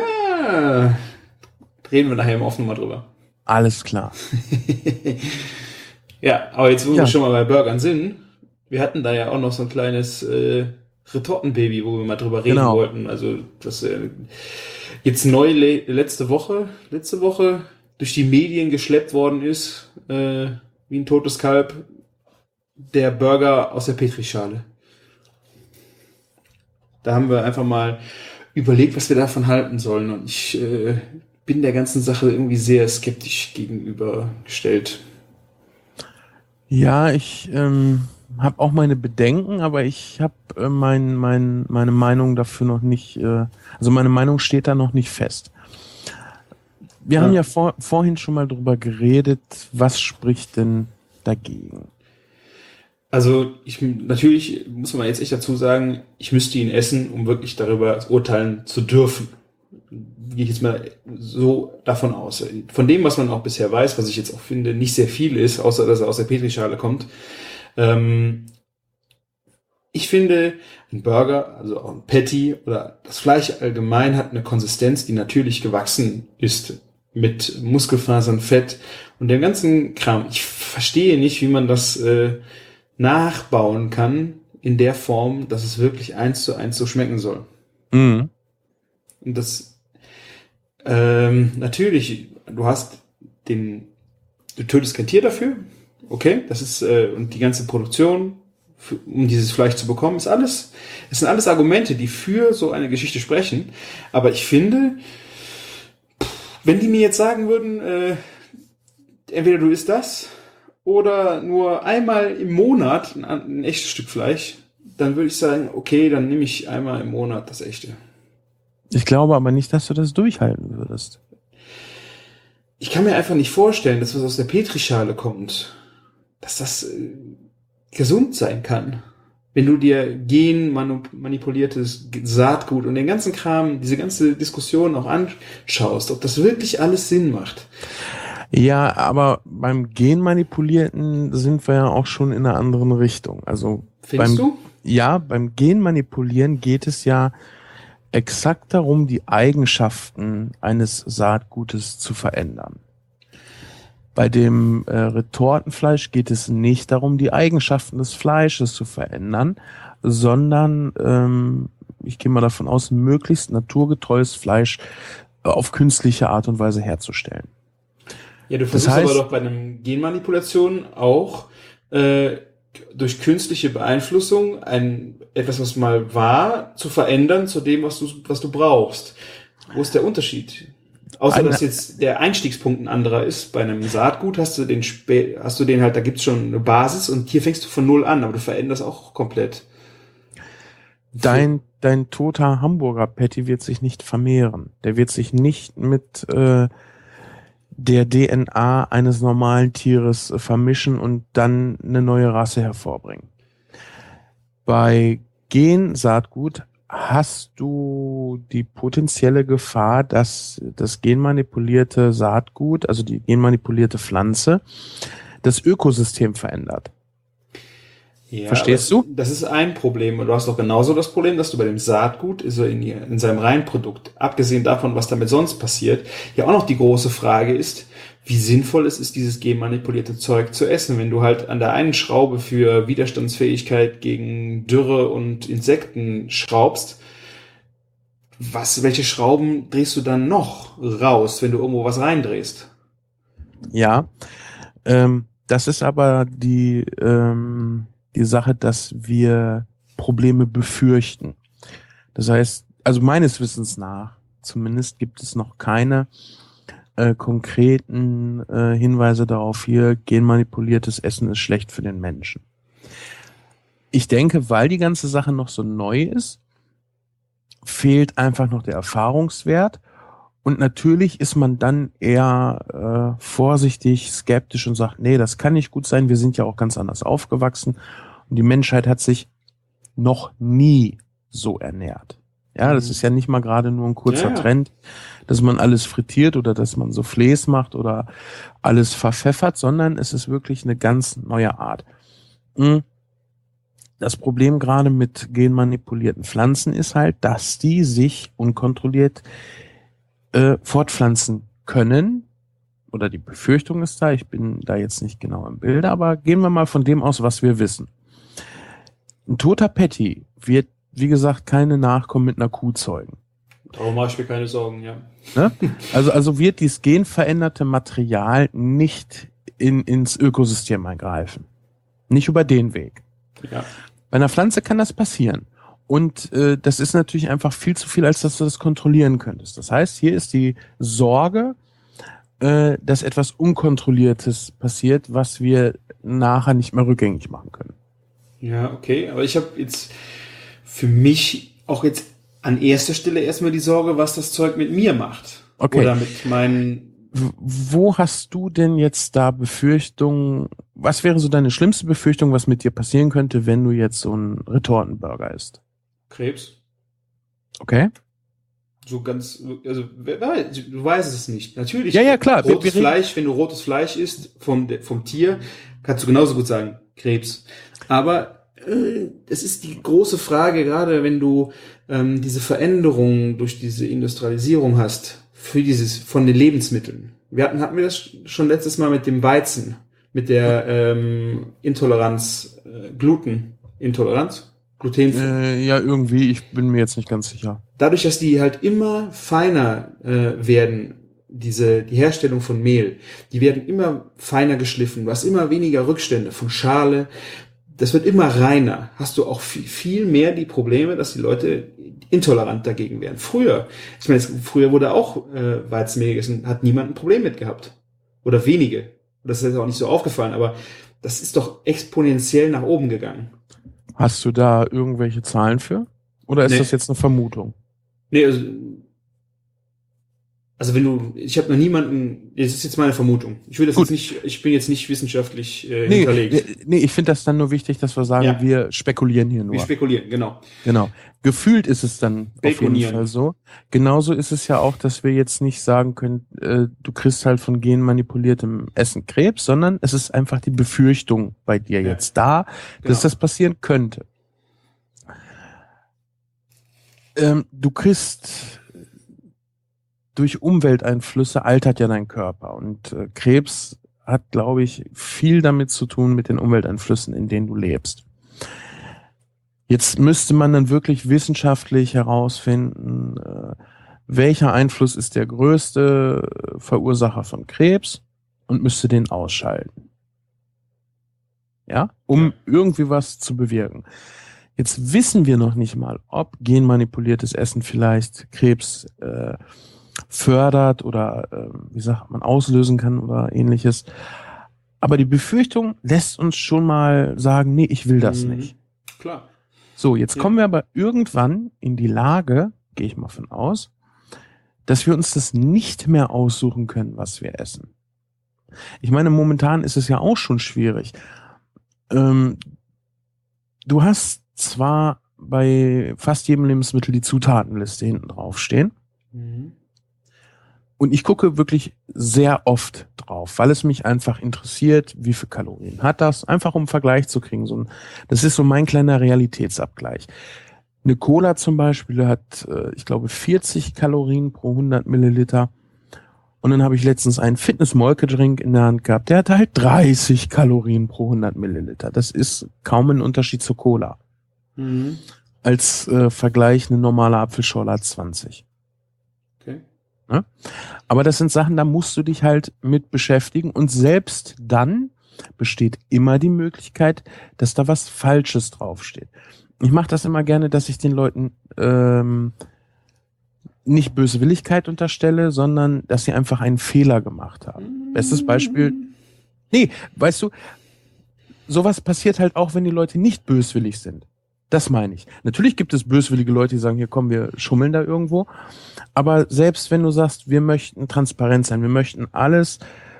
Reden wir nachher im Offen mal drüber. Alles klar. Ja, aber jetzt, wo wir schon mal bei Burgern sind, Wir hatten da ja auch noch so ein kleines Retortenbaby, wo wir mal drüber reden Genau. wollten. Also das jetzt neu letzte Woche durch die Medien geschleppt worden ist, wie ein totes Kalb, der Burger aus der Petrischale. Da haben wir einfach mal überlegt, was wir davon halten sollen. Und ich bin der ganzen Sache irgendwie sehr skeptisch gegenübergestellt. Ja, ich habe auch meine Bedenken, aber ich habe meine Meinung dafür noch nicht, also meine Meinung steht da noch nicht fest. Wir haben ja vorhin schon mal drüber geredet, was spricht denn dagegen? Also natürlich muss man jetzt echt dazu sagen, ich müsste ihn essen, um wirklich darüber urteilen zu dürfen. Gehe ich jetzt mal so davon aus. Von dem, was man auch bisher weiß, was ich jetzt auch finde, nicht sehr viel ist, außer dass er aus der Petrischale kommt. Ich finde, ein Burger, also auch ein Patty oder das Fleisch allgemein hat eine Konsistenz, die natürlich gewachsen ist mit Muskelfasern, Fett und dem ganzen Kram. Ich verstehe nicht, wie man das nachbauen kann in der Form, dass es wirklich 1:1 so schmecken soll. Mhm. Und das natürlich, du tötest kein Tier dafür, okay, das ist und die ganze Produktion, um dieses Fleisch zu bekommen, es sind alles Argumente, die für so eine Geschichte sprechen. Aber ich finde, wenn die mir jetzt sagen würden, entweder du isst das oder nur einmal im Monat ein echtes Stück Fleisch, dann würde ich sagen, okay, dann nehme ich einmal im Monat das echte. Ich glaube aber nicht, dass du das durchhalten würdest. Ich kann mir einfach nicht vorstellen, dass was aus der Petrischale kommt, dass das gesund sein kann. Wenn du dir genmanipuliertes Saatgut und den ganzen Kram, diese ganze Diskussion auch anschaust, ob das wirklich alles Sinn macht. Ja, aber beim Genmanipulierten sind wir ja auch schon in einer anderen Richtung. Also Findest du? Ja, beim Genmanipulieren geht es ja exakt darum, die Eigenschaften eines Saatgutes zu verändern. Bei dem Retortenfleisch geht es nicht darum, die Eigenschaften des Fleisches zu verändern, sondern ich gehe mal davon aus, möglichst naturgetreues Fleisch auf künstliche Art und Weise herzustellen. Ja, du versuchst aber doch bei einer Genmanipulation auch durch künstliche Beeinflussung etwas, was mal war, zu verändern zu dem, was du brauchst. Wo ist der Unterschied? Außer dass jetzt der Einstiegspunkt ein anderer ist. Bei einem Saatgut hast du den halt, da gibt's schon eine Basis und hier fängst du von null an, aber du veränderst auch komplett. Dein toter Hamburger Patty wird sich nicht vermehren. Der wird sich nicht mit der DNA eines normalen Tieres vermischen und dann eine neue Rasse hervorbringen. Bei Gensaatgut hast du die potenzielle Gefahr, dass das genmanipulierte Saatgut, also die genmanipulierte Pflanze, das Ökosystem verändert. Ja, verstehst du? Das ist ein Problem. Und du hast doch genauso das Problem, dass du bei dem Saatgut, also in seinem Reinprodukt, abgesehen davon, was damit sonst passiert, ja auch noch die große Frage ist, wie sinnvoll es ist, dieses genmanipulierte Zeug zu essen. Wenn du halt an der einen Schraube für Widerstandsfähigkeit gegen Dürre und Insekten schraubst, welche Schrauben drehst du dann noch raus, wenn du irgendwo was reindrehst? Ja, das ist aber die Sache, dass wir Probleme befürchten. Das heißt, also meines Wissens nach, zumindest gibt es noch keine konkreten Hinweise darauf, hier genmanipuliertes Essen ist schlecht für den Menschen. Ich denke, weil die ganze Sache noch so neu ist, fehlt einfach noch der Erfahrungswert. Und natürlich ist man dann eher vorsichtig, skeptisch und sagt, nee, das kann nicht gut sein, wir sind ja auch ganz anders aufgewachsen und die Menschheit hat sich noch nie so ernährt. Ja, das ist ja nicht mal gerade nur ein kurzer Trend, dass man alles frittiert oder dass man Soufflés macht oder alles verpfeffert, sondern es ist wirklich eine ganz neue Art. Das Problem gerade mit genmanipulierten Pflanzen ist halt, dass die sich unkontrolliert fortpflanzen können, oder die Befürchtung ist da, ich bin da jetzt nicht genau im Bilde, aber gehen wir mal von dem aus, was wir wissen. Ein toter Patty wird, wie gesagt, keine Nachkommen mit einer Kuh zeugen. Darum mache ich mir keine Sorgen, ja. Ne? Also wird dieses genveränderte Material nicht ins Ökosystem eingreifen. Nicht über den Weg. Ja. Bei einer Pflanze kann das passieren. Und das ist natürlich einfach viel zu viel, als dass du das kontrollieren könntest. Das heißt, hier ist die Sorge, dass etwas Unkontrolliertes passiert, was wir nachher nicht mehr rückgängig machen können. Ja, okay. Aber ich habe jetzt für mich auch jetzt an erster Stelle erstmal die Sorge, was das Zeug mit mir macht. Okay. Oder mit meinen... Wo hast du denn jetzt da Befürchtungen? Was wäre so deine schlimmste Befürchtung, was mit dir passieren könnte, wenn du jetzt so einen Retortenburger isst? Krebs. Okay. So ganz, also du weißt es nicht. Natürlich. Ja, klar. Rotes Fleisch, wenn du rotes Fleisch isst vom Tier, kannst du genauso gut sagen, Krebs. Aber es ist die große Frage, gerade wenn du diese Veränderung durch diese Industrialisierung hast, von den Lebensmitteln. Hatten wir das schon letztes Mal mit dem Weizen, mit der Intoleranz, Glutenintoleranz? Ja, irgendwie, ich bin mir jetzt nicht ganz sicher. Dadurch, dass die halt immer feiner werden, die Herstellung von Mehl, die werden immer feiner geschliffen, du hast immer weniger Rückstände von Schale, das wird immer reiner, hast du auch viel mehr die Probleme, dass die Leute intolerant dagegen werden. Früher wurde auch Weizenmehl gegessen, hat niemand ein Problem mit gehabt. Oder wenige. Das ist jetzt auch nicht so aufgefallen, aber das ist doch exponentiell nach oben gegangen. Hast du da irgendwelche Zahlen für? Oder ist das jetzt eine Vermutung? Nee, also ich habe noch niemanden, das ist jetzt meine Vermutung. Ich bin jetzt nicht wissenschaftlich hinterlegt. Nee, ich finde das dann nur wichtig, dass wir sagen, wir spekulieren hier nur. Wir spekulieren, genau. Genau. Gefühlt ist es dann auf jeden Fall so. Genauso ist es ja auch, dass wir jetzt nicht sagen können, du kriegst halt von genmanipuliertem Essen Krebs, sondern es ist einfach die Befürchtung bei dir jetzt da, dass das passieren könnte. Du kriegst durch Umwelteinflüsse altert ja dein Körper und Krebs hat, glaube ich, viel damit zu tun mit den Umwelteinflüssen, in denen du lebst. Jetzt müsste man dann wirklich wissenschaftlich herausfinden, welcher Einfluss ist der größte Verursacher von Krebs und müsste den ausschalten. Ja, um irgendwie was zu bewirken. Jetzt wissen wir noch nicht mal, ob genmanipuliertes Essen vielleicht Krebs fördert oder auslösen kann oder ähnliches. Aber die Befürchtung lässt uns schon mal sagen, nee, ich will das nicht. Klar. So, jetzt kommen wir aber irgendwann in die Lage, gehe ich mal von aus, dass wir uns das nicht mehr aussuchen können, was wir essen. Ich meine, momentan ist es ja auch schon schwierig. Du hast zwar bei fast jedem Lebensmittel die Zutatenliste hinten drauf stehen. Und ich gucke wirklich sehr oft drauf, weil es mich einfach interessiert, wie viel Kalorien hat das, einfach um einen Vergleich zu kriegen. Das ist so mein kleiner Realitätsabgleich. Eine Cola zum Beispiel hat, ich glaube, 40 Kalorien pro 100 Milliliter. Und dann habe ich letztens einen Fitness-Molke-Drink in der Hand gehabt, der hatte halt 30 Kalorien pro 100 Milliliter. Das ist kaum ein Unterschied zur Cola. Als Vergleich, eine normale Apfelschorle hat 20. Okay. Ja? Aber das sind Sachen, da musst du dich halt mit beschäftigen und selbst dann besteht immer die Möglichkeit, dass da was Falsches draufsteht. Ich mache das immer gerne, dass ich den Leuten nicht Böswilligkeit unterstelle, sondern dass sie einfach einen Fehler gemacht haben. Bestes Beispiel, weißt du, sowas passiert halt auch, wenn die Leute nicht böswillig sind. Das meine ich. Natürlich gibt es böswillige Leute, die sagen, hier komm, wir schummeln da irgendwo. Aber selbst wenn du sagst, wir möchten transparent sein, wir möchten alles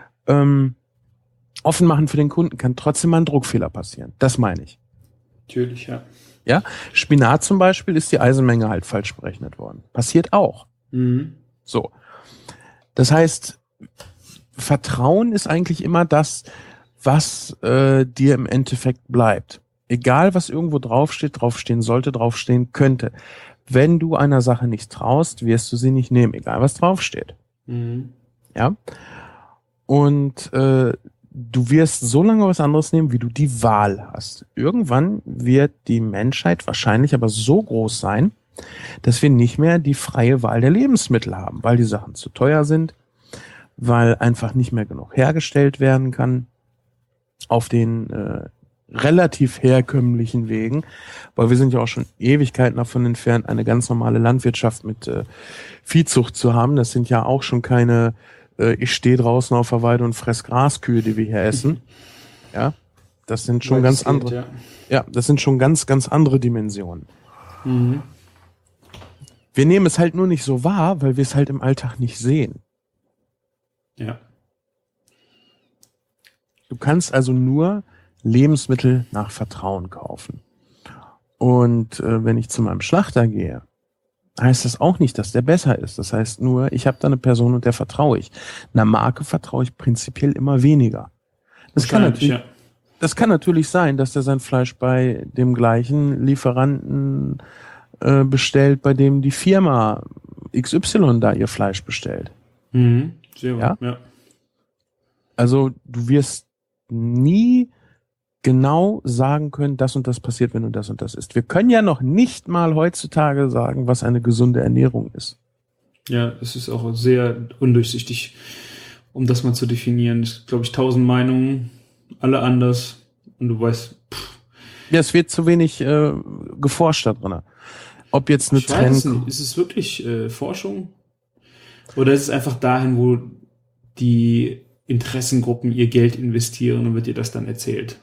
offen machen für den Kunden, kann trotzdem mal ein Druckfehler passieren. Das meine ich. Natürlich, ja. Ja, Spinat zum Beispiel ist die Eisenmenge halt falsch berechnet worden. Passiert auch. So. Das heißt, Vertrauen ist eigentlich immer das, was dir im Endeffekt bleibt. Egal, was irgendwo draufsteht, draufstehen sollte, draufstehen könnte. Wenn du einer Sache nicht traust, wirst du sie nicht nehmen, egal was draufsteht. Ja. Und du wirst so lange was anderes nehmen, wie du die Wahl hast. Irgendwann wird die Menschheit wahrscheinlich aber so groß sein, dass wir nicht mehr die freie Wahl der Lebensmittel haben, weil die Sachen zu teuer sind, weil einfach nicht mehr genug hergestellt werden kann auf den relativ herkömmlichen Wegen, weil wir sind ja auch schon Ewigkeiten davon entfernt, eine ganz normale Landwirtschaft mit Viehzucht zu haben. Das sind ja auch schon keine ich stehe draußen auf der Weide und fress Graskühe, die wir hier essen. Ja, das sind schon ganz andere. Ja, das sind schon ganz, ganz andere Dimensionen. Mhm. Wir nehmen es halt nur nicht so wahr, weil wir es halt im Alltag nicht sehen. Ja. Du kannst also nur Lebensmittel nach Vertrauen kaufen. Und wenn ich zu meinem Schlachter gehe, heißt das auch nicht, dass der besser ist. Das heißt nur, ich habe da eine Person und der vertraue ich. Einer Marke vertraue ich prinzipiell immer weniger. Das kann natürlich sein, dass der sein Fleisch bei dem gleichen Lieferanten bestellt, bei dem die Firma XY da ihr Fleisch bestellt. Mhm. Sehr gut. Ja. Also du wirst nie genau sagen können, das und das passiert, wenn du das und das isst. Wir können ja noch nicht mal heutzutage sagen, was eine gesunde Ernährung ist. Ja, es ist auch sehr undurchsichtig, um das mal zu definieren. Es gibt, glaube ich, 1000 Meinungen, alle anders. Und du weißt, Ja, es wird zu wenig geforscht da drin. Ob jetzt eine Trend... Ist es wirklich Forschung? Oder ist es einfach dahin, wo die Interessengruppen ihr Geld investieren und wird dir das dann erzählt?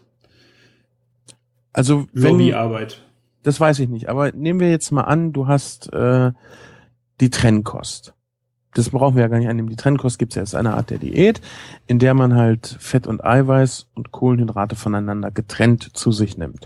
Also Lobbyarbeit. Das weiß ich nicht, aber nehmen wir jetzt mal an, du hast die Trennkost. Das brauchen wir ja gar nicht annehmen. Die Trennkost gibt es ja als eine Art der Diät, in der man halt Fett und Eiweiß und Kohlenhydrate voneinander getrennt zu sich nimmt.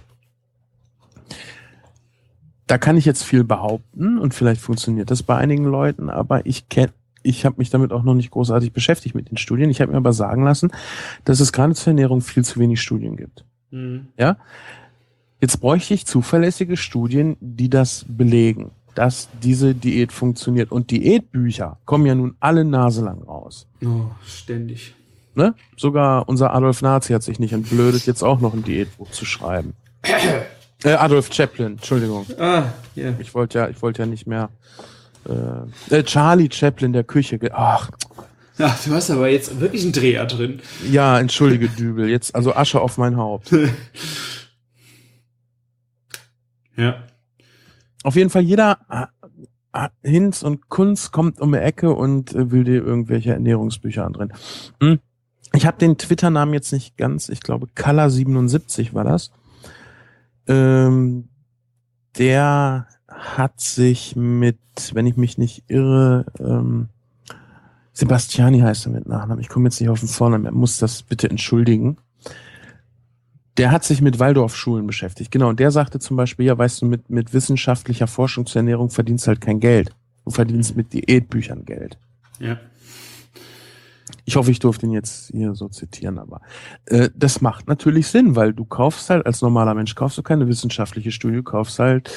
Da kann ich jetzt viel behaupten und vielleicht funktioniert das bei einigen Leuten, aber ich habe mich damit auch noch nicht großartig beschäftigt mit den Studien. Ich habe mir aber sagen lassen, dass es gerade zur Ernährung viel zu wenig Studien gibt. Mhm. Ja? Jetzt bräuchte ich zuverlässige Studien, die das belegen, dass diese Diät funktioniert. Und Diätbücher kommen ja nun alle naselang raus. Oh, ständig. Ne? Sogar unser Adolf Nazi hat sich nicht entblödet, jetzt auch noch ein Diätbuch zu schreiben. Adolf Chaplin, Entschuldigung. Ah, ja. Yeah. Ich wollte ja nicht mehr Charlie Chaplin der Küche. Ach, du hast aber jetzt wirklich einen Dreher drin. Ja, entschuldige Dübel. Jetzt also Asche auf mein Haupt. Ja. Auf jeden Fall jeder Hinz und Kunz kommt um die Ecke und will dir irgendwelche Ernährungsbücher andrehen. Ich habe den Twitter-Namen jetzt nicht ganz, ich glaube Color77 war das. Der hat sich mit, wenn ich mich nicht irre, Sebastiani heißt er mit Nachnamen. Ich komme jetzt nicht auf den Vornamen, er muss das bitte entschuldigen. Der hat sich mit Waldorfschulen beschäftigt. Genau, und der sagte zum Beispiel, ja, weißt du, mit wissenschaftlicher Forschung zur Ernährung verdienst halt kein Geld. Du verdienst mit Diätbüchern Geld. Ja. Ich hoffe, ich durfte ihn jetzt hier so zitieren, aber das macht natürlich Sinn, weil du kaufst halt, als normaler Mensch kaufst du keine wissenschaftliche Studie, du kaufst halt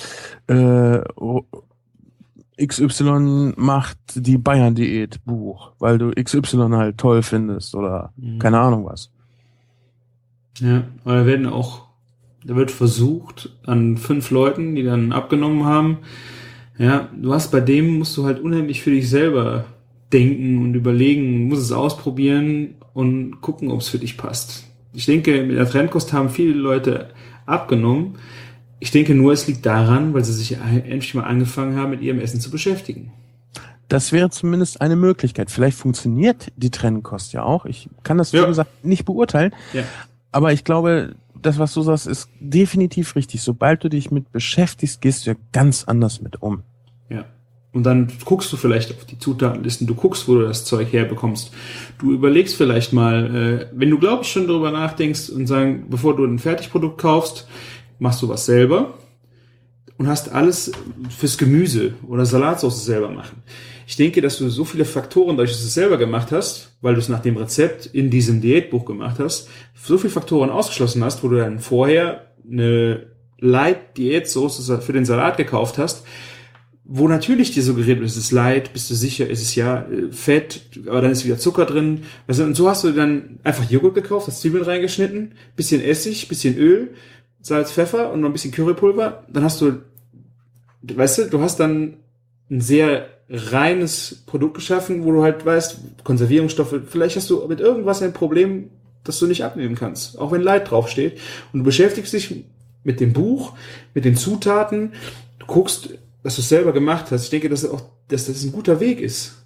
XY macht die Bayern-Diät Buch, weil du XY halt toll findest oder keine Ahnung was. Ja, aber da wird versucht an 5 Leuten, die dann abgenommen haben, ja, bei dem musst du halt unheimlich für dich selber denken und überlegen, musst es ausprobieren und gucken, ob es für dich passt. Ich denke, mit der Trendkost haben viele Leute abgenommen. Ich denke nur, es liegt daran, weil sie sich endlich mal angefangen haben, mit ihrem Essen zu beschäftigen. Das wäre zumindest eine Möglichkeit. Vielleicht funktioniert die Trennkost ja auch. Ich kann das, wie gesagt, nicht beurteilen. Ja. Aber ich glaube, das, was du sagst, ist definitiv richtig. Sobald du dich mit beschäftigst, gehst du ja ganz anders mit um. Ja. Und dann guckst du vielleicht auf die Zutatenlisten, du guckst, wo du das Zeug herbekommst. Du überlegst vielleicht mal, wenn du, glaube ich, schon darüber nachdenkst und sagen, bevor du ein Fertigprodukt kaufst, machst du was selber und hast alles fürs Gemüse oder Salatsauce selber machen. Ich denke, dass du so viele Faktoren, dadurch, dass du es selber gemacht hast, weil du es nach dem Rezept in diesem Diätbuch gemacht hast, so viele Faktoren ausgeschlossen hast, wo du dann vorher eine Light-Diätsoße für den Salat gekauft hast, wo natürlich dir suggeriert wird, es ist Light, bist du sicher, es ist ja Fett, aber dann ist wieder Zucker drin. Weißt du, und so hast du dann einfach Joghurt gekauft, hast Zwiebeln reingeschnitten, bisschen Essig, bisschen Öl, Salz, Pfeffer und noch ein bisschen Currypulver. Dann hast du, weißt du hast dann ein sehr reines Produkt geschaffen, wo du halt weißt, Konservierungsstoffe, vielleicht hast du mit irgendwas ein Problem, das du nicht abnehmen kannst, auch wenn Light draufsteht. Und du beschäftigst dich mit dem Buch, mit den Zutaten, du guckst, dass du es selber gemacht hast. Ich denke, dass das ein guter Weg ist.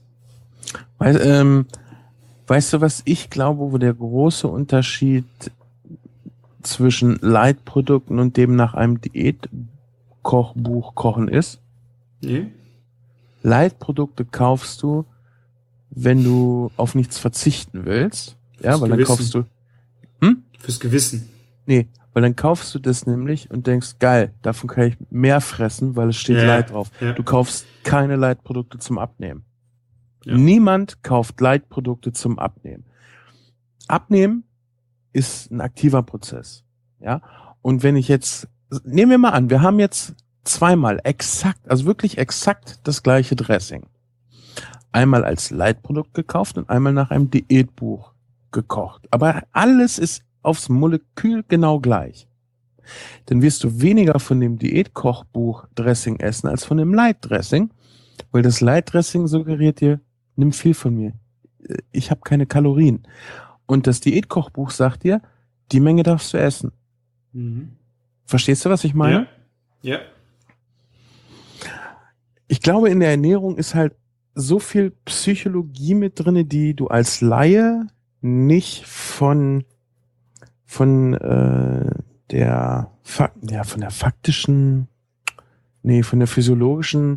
Weißt du, was ich glaube, wo der große Unterschied zwischen Light-Produkten und dem nach einem Diätkochbuch kochen ist? Nee. Light-Produkte kaufst du, wenn du auf nichts verzichten willst. Ja, weil dann kaufst du. Fürs Gewissen. Nee, weil dann kaufst du das nämlich und denkst, geil, davon kann ich mehr fressen, weil es steht Light drauf. Ja. Du kaufst keine Light-Produkte zum Abnehmen. Ja. Niemand kauft Light-Produkte zum Abnehmen. Abnehmen ist ein aktiver Prozess. Ja, und wenn ich jetzt, nehmen wir mal an, wir haben jetzt zweimal exakt, also wirklich exakt das gleiche Dressing. Einmal als Light-Produkt gekauft und einmal nach einem Diätbuch gekocht. Aber alles ist aufs Molekül genau gleich. Dann wirst du weniger von dem Diätkochbuch-Dressing essen als von dem Light-Dressing, weil das Light-Dressing suggeriert dir, nimm viel von mir. Ich habe keine Kalorien. Und das Diätkochbuch sagt dir, die Menge darfst du essen. Mhm. Verstehst du, was ich meine? Ja. Ich glaube, in der Ernährung ist halt so viel Psychologie mit drinne, die du als Laie nicht von der physiologischen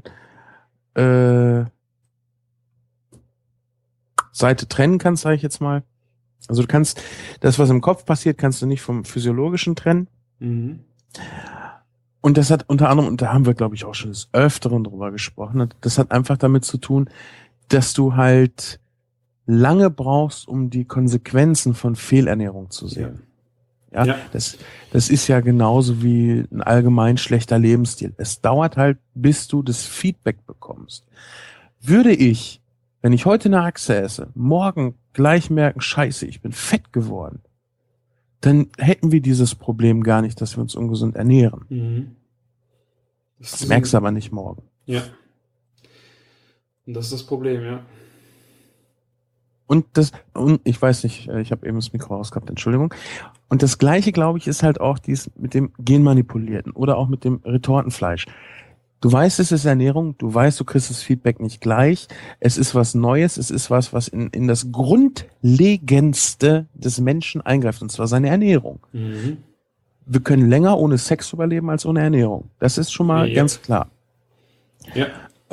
Seite trennen kannst, sage ich jetzt mal. Also du kannst, das, was im Kopf passiert, kannst du nicht vom Physiologischen trennen. Mhm. Und das hat unter anderem, und da haben wir, glaube ich, auch schon des Öfteren drüber gesprochen, das hat einfach damit zu tun, dass du halt lange brauchst, um die Konsequenzen von Fehlernährung zu sehen. Ja. Das ist ja genauso wie ein allgemein schlechter Lebensstil. Es dauert halt, bis du das Feedback bekommst. Würde ich, wenn ich heute eine Achse esse, morgen gleich merken, scheiße, ich bin fett geworden, dann hätten wir dieses Problem gar nicht, dass wir uns ungesund ernähren. Mhm. Das merkst du aber nicht morgen. Ja. Und das ist das Problem, ja. Und ich weiß nicht, ich habe eben das Mikro rausgehabt, Entschuldigung. Und das Gleiche, glaube ich, ist halt auch dies mit dem Genmanipulierten oder auch mit dem Retortenfleisch. Du weißt, es ist Ernährung, du weißt, du kriegst das Feedback nicht gleich. Es ist was Neues, es ist was in das Grundlegendste des Menschen eingreift, und zwar seine Ernährung. Mhm. Wir können länger ohne Sex überleben als ohne Ernährung. Das ist schon mal ganz klar. Ja.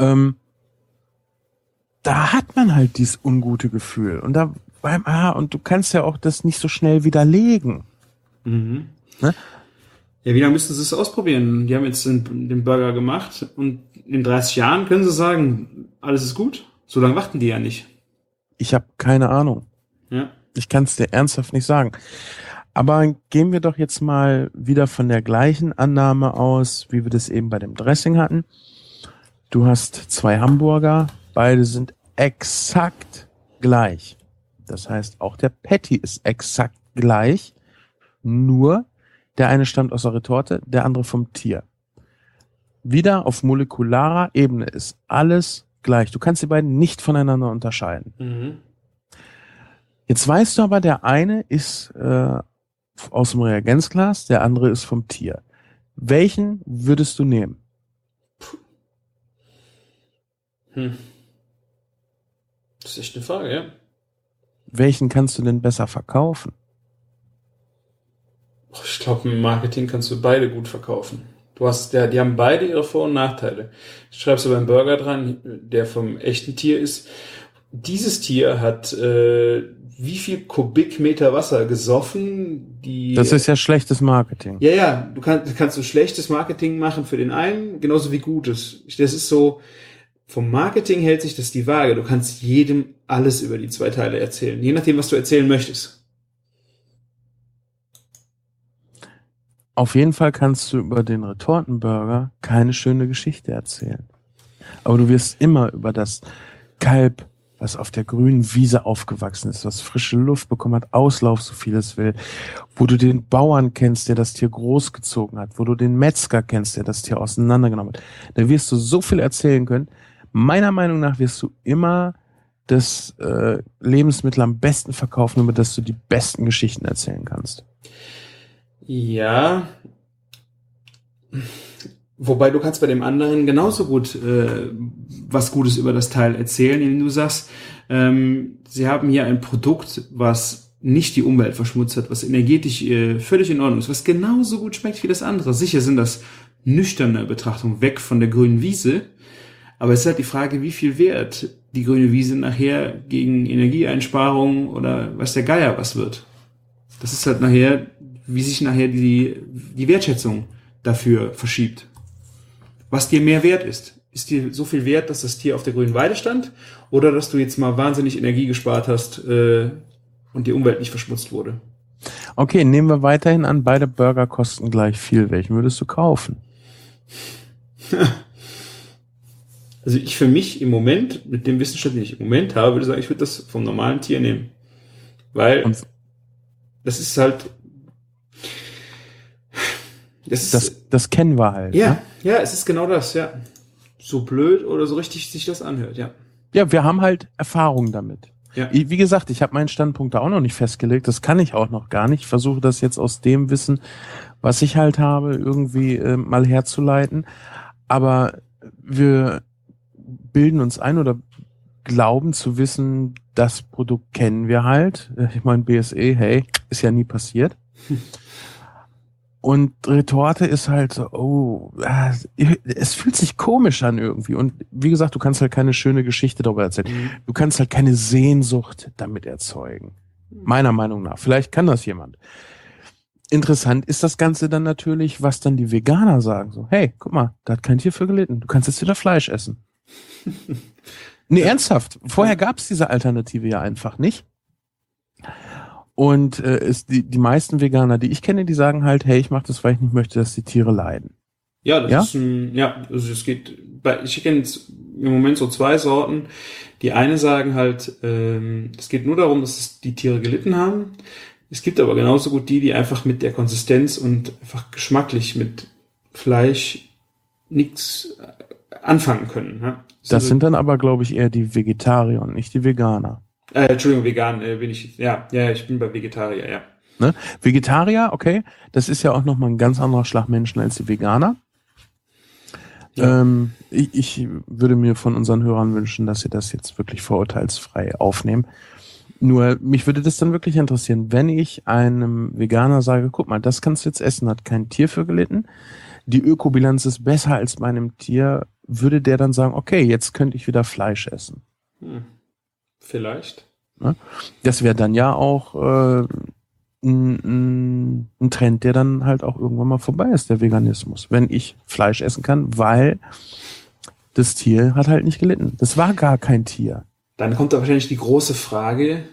Da hat man halt dieses ungute Gefühl. Und und du kannst ja auch das nicht so schnell widerlegen. Mhm. Ne? Ja, wie lange müssen sie es ausprobieren? Die haben jetzt den Burger gemacht und in 30 Jahren können sie sagen, alles ist gut. So lange warten die ja nicht. Ich habe keine Ahnung. Ja. Ich kann es dir ernsthaft nicht sagen. Aber gehen wir doch jetzt mal wieder von der gleichen Annahme aus, wie wir das eben bei dem Dressing hatten. Du hast 2 Hamburger, beide sind exakt gleich. Das heißt, auch der Patty ist exakt gleich, nur der eine stammt aus der Retorte, der andere vom Tier. Wieder auf molekularer Ebene ist alles gleich. Du kannst die beiden nicht voneinander unterscheiden. Mhm. Jetzt weißt du aber, der eine ist aus dem Reagenzglas, der andere ist vom Tier. Welchen würdest du nehmen? Das ist echt eine Frage, ja. Welchen kannst du denn besser verkaufen? Ich glaube, im Marketing kannst du beide gut verkaufen. Die haben beide ihre Vor- und Nachteile. Ich schreibe so beim Burger dran, der vom echten Tier ist. Dieses Tier hat wie viel Kubikmeter Wasser gesoffen? Das ist ja schlechtes Marketing. Ja, du kannst so schlechtes Marketing machen für den einen, genauso wie gutes. Das ist so, vom Marketing hält sich das die Waage. Du kannst jedem alles über die 2 Teile erzählen, je nachdem, was du erzählen möchtest. Auf jeden Fall kannst du über den Retortenburger keine schöne Geschichte erzählen. Aber du wirst immer über das Kalb, was auf der grünen Wiese aufgewachsen ist, was frische Luft bekommen hat, Auslauf, so viel es will, wo du den Bauern kennst, der das Tier großgezogen hat, wo du den Metzger kennst, der das Tier auseinandergenommen hat, da wirst du so viel erzählen können. Meiner Meinung nach wirst du immer das Lebensmittel am besten verkaufen, über das du die besten Geschichten erzählen kannst. Ja, wobei du kannst bei dem anderen genauso gut was Gutes über das Teil erzählen, indem du sagst, sie haben hier ein Produkt, was nicht die Umwelt verschmutzt hat, was energetisch völlig in Ordnung ist, was genauso gut schmeckt wie das andere. Sicher sind das nüchterne Betrachtungen weg von der grünen Wiese, aber es ist halt die Frage, wie viel Wert die grüne Wiese nachher gegen Energieeinsparungen oder weiß der Geier was wird. Das ist halt nachher, wie sich nachher die Wertschätzung dafür verschiebt. Was dir mehr wert ist. Ist dir so viel wert, dass das Tier auf der grünen Weide stand? Oder dass du jetzt mal wahnsinnig Energie gespart hast und die Umwelt nicht verschmutzt wurde? Okay, nehmen wir weiterhin an, beide Burger kosten gleich viel. Welchen würdest du kaufen? Also ich für mich im Moment, mit dem Wissensstand, den ich im Moment habe, würde sagen, ich würde das vom normalen Tier nehmen. Weil das ist halt... Das kennen wir halt. Ja, ne? Ja, es ist genau das, ja. So blöd oder so richtig sich das anhört, ja. Ja, wir haben halt Erfahrung damit. Ja. Wie gesagt, ich habe meinen Standpunkt da auch noch nicht festgelegt. Das kann ich auch noch gar nicht. Ich versuche das jetzt aus dem Wissen, was ich halt habe, irgendwie mal herzuleiten. Aber wir bilden uns ein oder glauben zu wissen, das Produkt kennen wir halt. Ich meine, BSE, hey, ist ja nie passiert. Und Retorte ist halt so, es fühlt sich komisch an irgendwie. Und wie gesagt, du kannst halt keine schöne Geschichte darüber erzählen. Du kannst halt keine Sehnsucht damit erzeugen. Meiner Meinung nach. Vielleicht kann das jemand. Interessant ist das Ganze dann natürlich, was dann die Veganer sagen. So, hey, guck mal, da hat kein Tier für gelitten. Du kannst jetzt wieder Fleisch essen. Nee, ernsthaft. Vorher gab es diese Alternative ja einfach nicht. Und die meisten Veganer, die ich kenne, die sagen halt, hey, ich mache das, weil ich nicht möchte, dass die Tiere leiden. Ja, das ist also es geht, ich kenne jetzt im Moment so zwei Sorten. Die eine sagen halt, es geht nur darum, dass die Tiere gelitten haben. Es gibt aber genauso gut die einfach mit der Konsistenz und einfach geschmacklich mit Fleisch nichts anfangen können. Ja? Das sind dann aber, glaube ich, eher die Vegetarier und nicht die Veganer. Entschuldigung, vegan bin ich, ja, ich bin bei Vegetarier, ja. Ne? Vegetarier, okay, das ist ja auch nochmal ein ganz anderer Schlag Menschen als die Veganer. Ja. Ich würde mir von unseren Hörern wünschen, dass sie das jetzt wirklich vorurteilsfrei aufnehmen. Nur, mich würde das dann wirklich interessieren, wenn ich einem Veganer sage, guck mal, das kannst du jetzt essen, hat kein Tier für gelitten, die Ökobilanz ist besser als bei einem Tier, würde der dann sagen, okay, jetzt könnte ich wieder Fleisch essen. Vielleicht. Das wäre dann ja auch ein Trend, der dann halt auch irgendwann mal vorbei ist, der Veganismus. Wenn ich Fleisch essen kann, weil das Tier hat halt nicht gelitten. Das war gar kein Tier. Dann kommt da wahrscheinlich die große Frage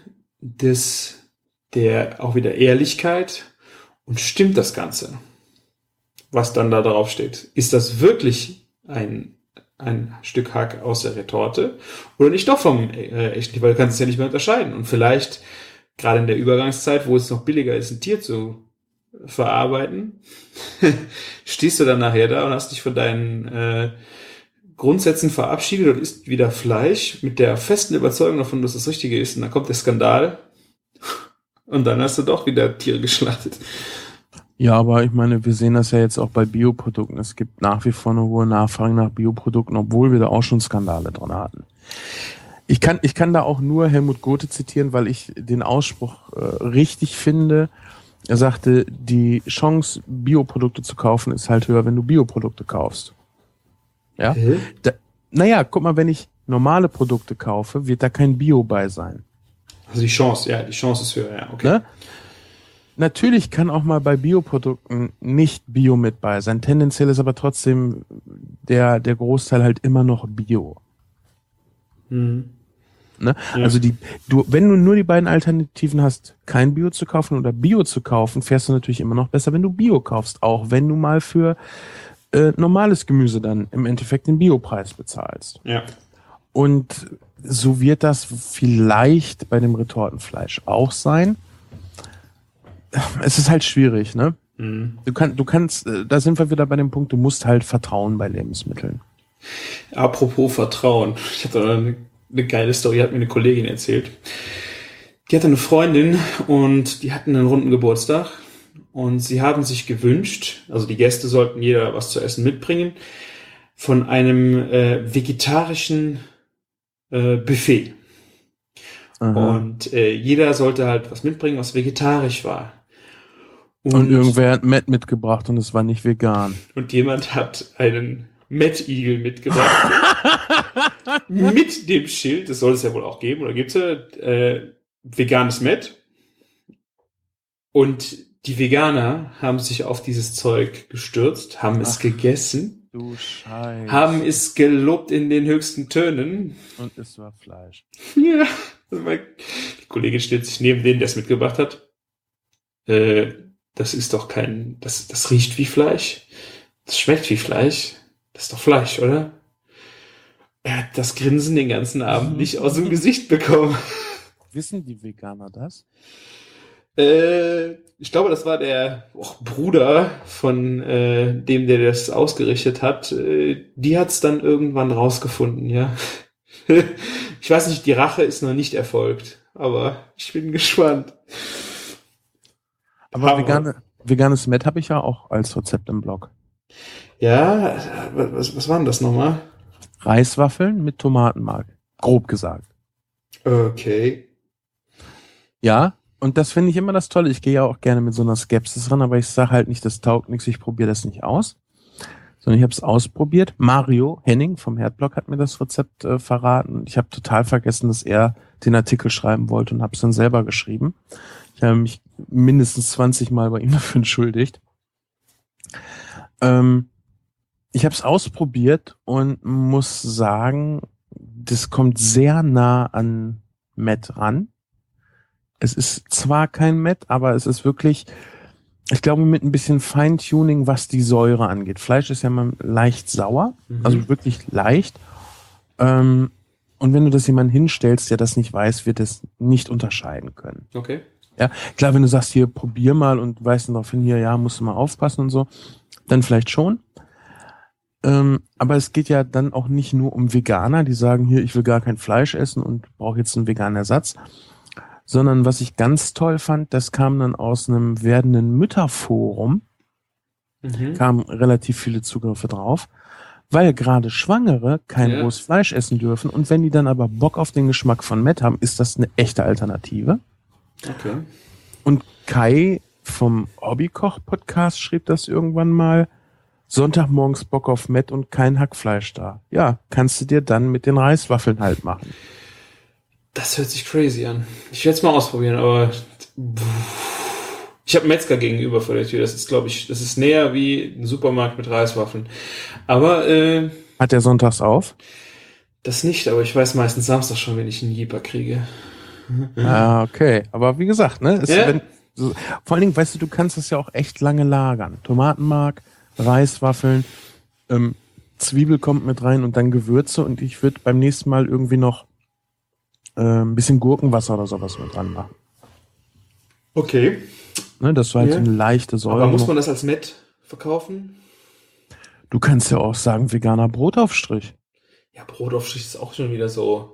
der auch wieder Ehrlichkeit. Und stimmt das Ganze, was dann da drauf steht? Ist das wirklich ein Stück Hack aus der Retorte oder nicht doch vom echten, weil du kannst es ja nicht mehr unterscheiden. Und vielleicht, gerade in der Übergangszeit, wo es noch billiger ist, ein Tier zu verarbeiten, stehst du dann nachher da und hast dich von deinen Grundsätzen verabschiedet und isst wieder Fleisch mit der festen Überzeugung davon, dass das Richtige ist. Und dann kommt der Skandal und dann hast du doch wieder Tiere geschlachtet. Ja, aber ich meine, wir sehen das ja jetzt auch bei Bioprodukten. Es gibt nach wie vor eine hohe Nachfrage nach Bioprodukten, obwohl wir da auch schon Skandale drin hatten. Ich kann da auch nur Helmut Gothe zitieren, weil ich den Ausspruch richtig finde. Er sagte, die Chance, Bioprodukte zu kaufen, ist halt höher, wenn du Bioprodukte kaufst. Ja? Naja, guck mal, wenn ich normale Produkte kaufe, wird da kein Bio bei sein. Also die Chance ist höher, ja, okay. Ne? Natürlich kann auch mal bei Bioprodukten nicht Bio mit bei sein. Tendenziell ist aber trotzdem der Großteil halt immer noch Bio. Ne? Ja. Also wenn du nur die beiden Alternativen hast, kein Bio zu kaufen oder Bio zu kaufen, fährst du natürlich immer noch besser, wenn du Bio kaufst. Auch wenn du mal für normales Gemüse dann im Endeffekt den Biopreis bezahlst. Ja. Und so wird das vielleicht bei dem Retortenfleisch auch sein. Es ist halt schwierig, ne? Mhm. Du kannst, da sind wir wieder bei dem Punkt, du musst halt vertrauen bei Lebensmitteln. Apropos Vertrauen. Ich hatte eine geile Story, hat mir eine Kollegin erzählt. Die hatte eine Freundin und die hatten einen runden Geburtstag und sie haben sich gewünscht, also die Gäste sollten jeder was zu essen mitbringen, von einem vegetarischen Buffet. Aha. Und jeder sollte halt was mitbringen, was vegetarisch war. Und irgendwer hat Matt mitgebracht und es war nicht vegan. Und jemand hat einen Mettigel mitgebracht. Mit dem Schild, das soll es ja wohl auch geben, oder gibt's ja, veganes Met. Und die Veganer haben sich auf dieses Zeug gestürzt, haben es gegessen, Du Scheiße. haben es gelobt in den höchsten Tönen. Und es war Fleisch. Ja, die Kollegin stellt sich neben den, der es mitgebracht hat. Das ist doch das riecht wie Fleisch. Das schmeckt wie Fleisch. Das ist doch Fleisch, oder? Er hat das Grinsen den ganzen Abend nicht aus dem Gesicht bekommen. Wissen die Veganer das? Ich glaube, das war der Bruder von dem, der das ausgerichtet hat. Die hat es dann irgendwann rausgefunden, ja. Ich weiß nicht, die Rache ist noch nicht erfolgt, aber ich bin gespannt. Aber veganes Met habe ich ja auch als Rezept im Blog. Ja, was war denn das nochmal? Reiswaffeln mit Tomatenmark. Grob gesagt. Okay. Ja, und das finde ich immer das Tolle. Ich gehe ja auch gerne mit so einer Skepsis ran, aber ich sage halt nicht, das taugt nichts, ich probiere das nicht aus. Sondern ich habe es ausprobiert. Mario Henning vom Herdblog hat mir das Rezept verraten. Ich habe total vergessen, dass er den Artikel schreiben wollte und habe es dann selber geschrieben. Ich habe mich mindestens 20 Mal bei ihm dafür entschuldigt. Ich habe es ausprobiert und muss sagen, das kommt sehr nah an Met ran. Es ist zwar kein Met, aber es ist wirklich, ich glaube, mit ein bisschen Feintuning, was die Säure angeht. Fleisch ist ja mal leicht sauer, also wirklich leicht. Und wenn du das jemandem hinstellst, der das nicht weiß, wird es nicht unterscheiden können. Okay. Ja, klar, wenn du sagst, hier, probier mal und weißt darauf hin, hier, ja, musst du mal aufpassen und so, dann vielleicht schon. Aber es geht ja dann auch nicht nur um Veganer, die sagen, hier, ich will gar kein Fleisch essen und brauche jetzt einen veganen Ersatz, sondern was ich ganz toll fand, das kam dann aus einem werdenden Mütterforum, kamen relativ viele Zugriffe drauf, weil gerade Schwangere kein rohes Fleisch essen dürfen und wenn die dann aber Bock auf den Geschmack von Met haben, ist das eine echte Alternative. Okay. Und Kai vom Hobbykoch-Podcast schrieb das irgendwann mal, Sonntagmorgens Bock auf Met und kein Hackfleisch da. Ja, kannst du dir dann mit den Reiswaffeln halt machen. Das hört sich crazy an. Ich werde es mal ausprobieren, aber ich habe Metzger gegenüber vor der Tür. Das ist, glaube ich, das ist näher wie ein Supermarkt mit Reiswaffeln. Aber hat der sonntags auf? Das nicht, aber ich weiß meistens Samstag schon, wenn ich einen Jeeper kriege. Ah, okay. Aber wie gesagt, ne? Vor allen Dingen, weißt du kannst das ja auch echt lange lagern. Tomatenmark, Reiswaffeln, Zwiebel kommt mit rein und dann Gewürze und ich würde beim nächsten Mal irgendwie noch ein bisschen Gurkenwasser oder sowas mit dran machen. Okay. Ne, das war halt so eine leichte Säure. Aber muss man das als Met verkaufen? Du kannst ja auch sagen, veganer Brotaufstrich. Ja, Brotaufstrich ist auch schon wieder so.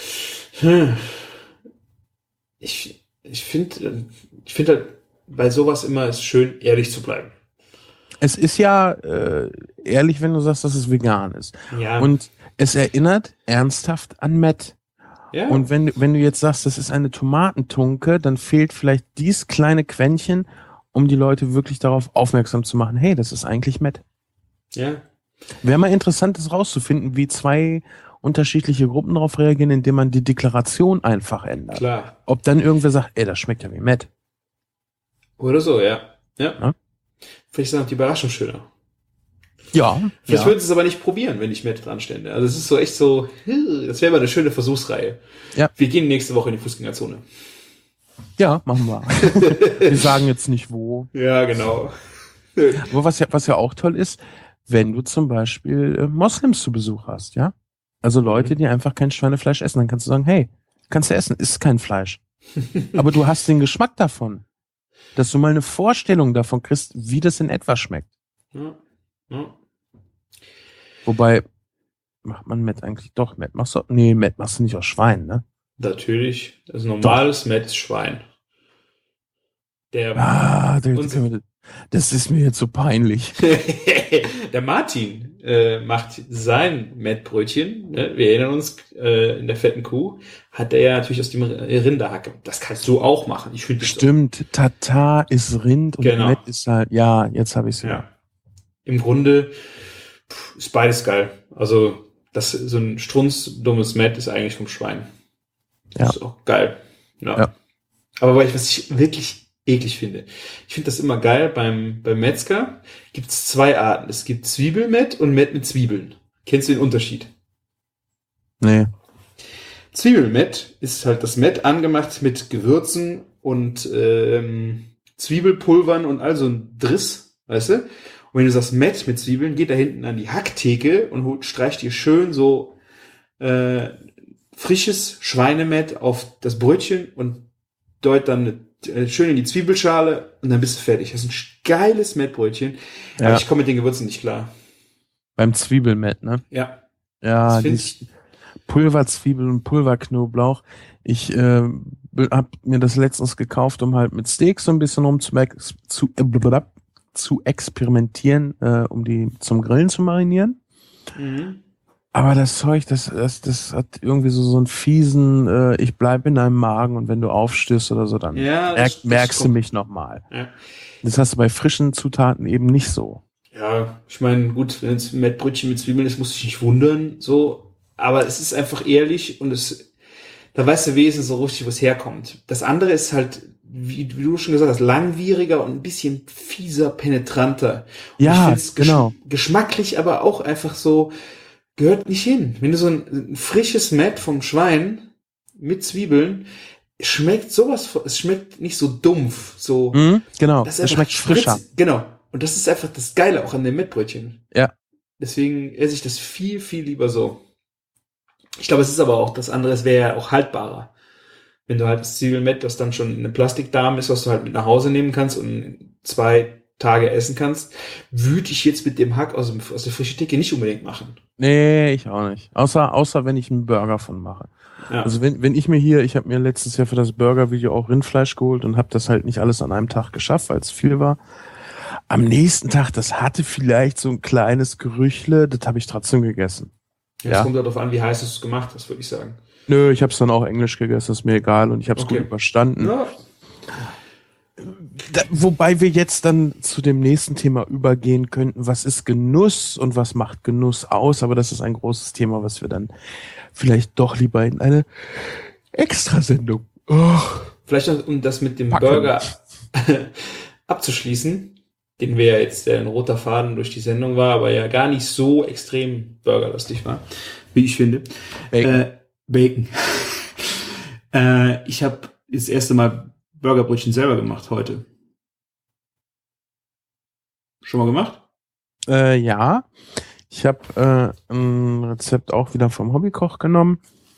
Ich finde halt bei sowas immer ist schön, ehrlich zu bleiben. Es ist ja ehrlich, wenn du sagst, dass es vegan ist. Ja. Und es erinnert ernsthaft an Met. Ja. Und wenn du jetzt sagst, das ist eine Tomatentunke, dann fehlt vielleicht dies kleine Quäntchen, um die Leute wirklich darauf aufmerksam zu machen, hey, das ist eigentlich Met. Ja. Wäre mal interessant, das rauszufinden, wie zwei unterschiedliche Gruppen darauf reagieren, indem man die Deklaration einfach ändert. Klar. Ob dann irgendwer sagt, ey, das schmeckt ja wie Met. Oder so, ja. Ja. Vielleicht ist dann auch die Überraschung schöner. Ja. Vielleicht würden sie es aber nicht probieren, wenn ich Met dran stände. Also es ist so echt so, das wäre mal eine schöne Versuchsreihe. Ja. Wir gehen nächste Woche in die Fußgängerzone. Ja, machen wir. Wir sagen jetzt nicht wo. Ja, genau. Aber was ja auch toll ist, wenn du zum Beispiel Moslems zu Besuch hast, ja? Also Leute, die einfach kein Schweinefleisch essen, dann kannst du sagen, hey, kannst du essen, ist kein Fleisch. Aber du hast den Geschmack davon, dass du mal eine Vorstellung davon kriegst, wie das in etwa schmeckt. Ja. Ja. Wobei, macht man Mett eigentlich doch? Mett machst du? Nee, Mett machst du nicht aus Schwein, ne? Natürlich. Also normales Mettschwein. Das ist mir jetzt so peinlich. Der Martin macht sein Mettbrötchen. Ne? Wir erinnern uns, in der fetten Kuh hat er ja natürlich aus dem Rinderhacke. Das kannst du auch machen. Ich finde Stimmt, Tatar ist Rind und genau. Mett ist halt, ja, jetzt habe ich es ja. Im Grunde ist beides geil. Also so ein strunzdummes Mett ist eigentlich vom Schwein. Das ist auch geil. Ja. Aber was ich wirklich eklig finde. Ich finde das immer geil, beim Metzger gibt es 2 Arten. Es gibt Zwiebelmett und Mett mit Zwiebeln. Kennst du den Unterschied? Nee. Zwiebelmett ist halt das Mett angemacht mit Gewürzen und Zwiebelpulvern und all so ein Driss, weißt du? Und wenn du sagst Mett mit Zwiebeln, geht da hinten an die Hacktheke und streicht dir schön so frisches Schweinemett auf das Brötchen und deut dann schön in die Zwiebelschale und dann bist du fertig. Das ist ein geiles Mettbrötchen. Ja. Aber ich komme mit den Gewürzen nicht klar. Beim Zwiebelmett, ne? Ja. Ja, die Pulverzwiebel und Pulverknoblauch. Ich habe mir das letztens gekauft, um halt mit Steaks so ein bisschen zu experimentieren, um die zum Grillen zu marinieren. Mhm. Aber das Zeug, das hat irgendwie so einen fiesen, ich bleib in deinem Magen und wenn du aufstößt oder so, dann merkst du mich nochmal. Ja. Das hast du bei frischen Zutaten eben nicht so. Ja, ich meine, gut, wenn es Mettbrötchen mit Zwiebeln ist, musst du dich nicht wundern, so. Aber es ist einfach ehrlich und da weißt du wenigstens so richtig, wo es herkommt. Das andere ist halt, wie du schon gesagt hast, langwieriger und ein bisschen fieser, penetranter. Und ja, genau. Geschmacklich aber auch einfach so, gehört nicht hin. Wenn du so ein frisches Mett vom Schwein mit Zwiebeln, es schmeckt nicht so dumpf, so. Genau, es schmeckt frischer. Genau. Und das ist einfach das Geile auch an dem Mettbrötchen. Ja. Deswegen esse ich das viel, viel lieber so. Ich glaube, es ist aber auch, das andere, es wäre ja auch haltbarer. Wenn du halt das Zwiebelmett, das dann schon in einem Plastikdarm ist, was du halt mit nach Hause nehmen kannst und 2 Tage essen kannst, würde ich jetzt mit dem Hack aus der frischen Theke nicht unbedingt machen. Nee, ich auch nicht. Außer wenn ich einen Burger von mache. Ja. Also wenn ich habe mir letztes Jahr für das Burger-Video auch Rindfleisch geholt und habe das halt nicht alles an einem Tag geschafft, weil es viel war. Am nächsten Tag, das hatte vielleicht so ein kleines Gerüchle, das habe ich trotzdem gegessen. Ja, es kommt darauf an, wie heiß du es gemacht hast, würde ich sagen. Nö, ich habe es dann auch englisch gegessen, ist mir egal und ich habe es gut überstanden. Ja. Wobei wir jetzt dann zu dem nächsten Thema übergehen könnten, was ist Genuss und was macht Genuss aus, aber das ist ein großes Thema, was wir dann vielleicht doch lieber in eine Extrasendung. Vielleicht noch, um das mit dem Burger abzuschließen, den wir ja jetzt, der ein roter Faden durch die Sendung war, aber ja gar nicht so extrem burgerlastig war, wie ich finde. Bacon. Ich habe das erste Mal Burgerbrötchen selber gemacht heute. Schon mal gemacht? Ja. Ich habe ein Rezept auch wieder vom Hobbykoch genommen.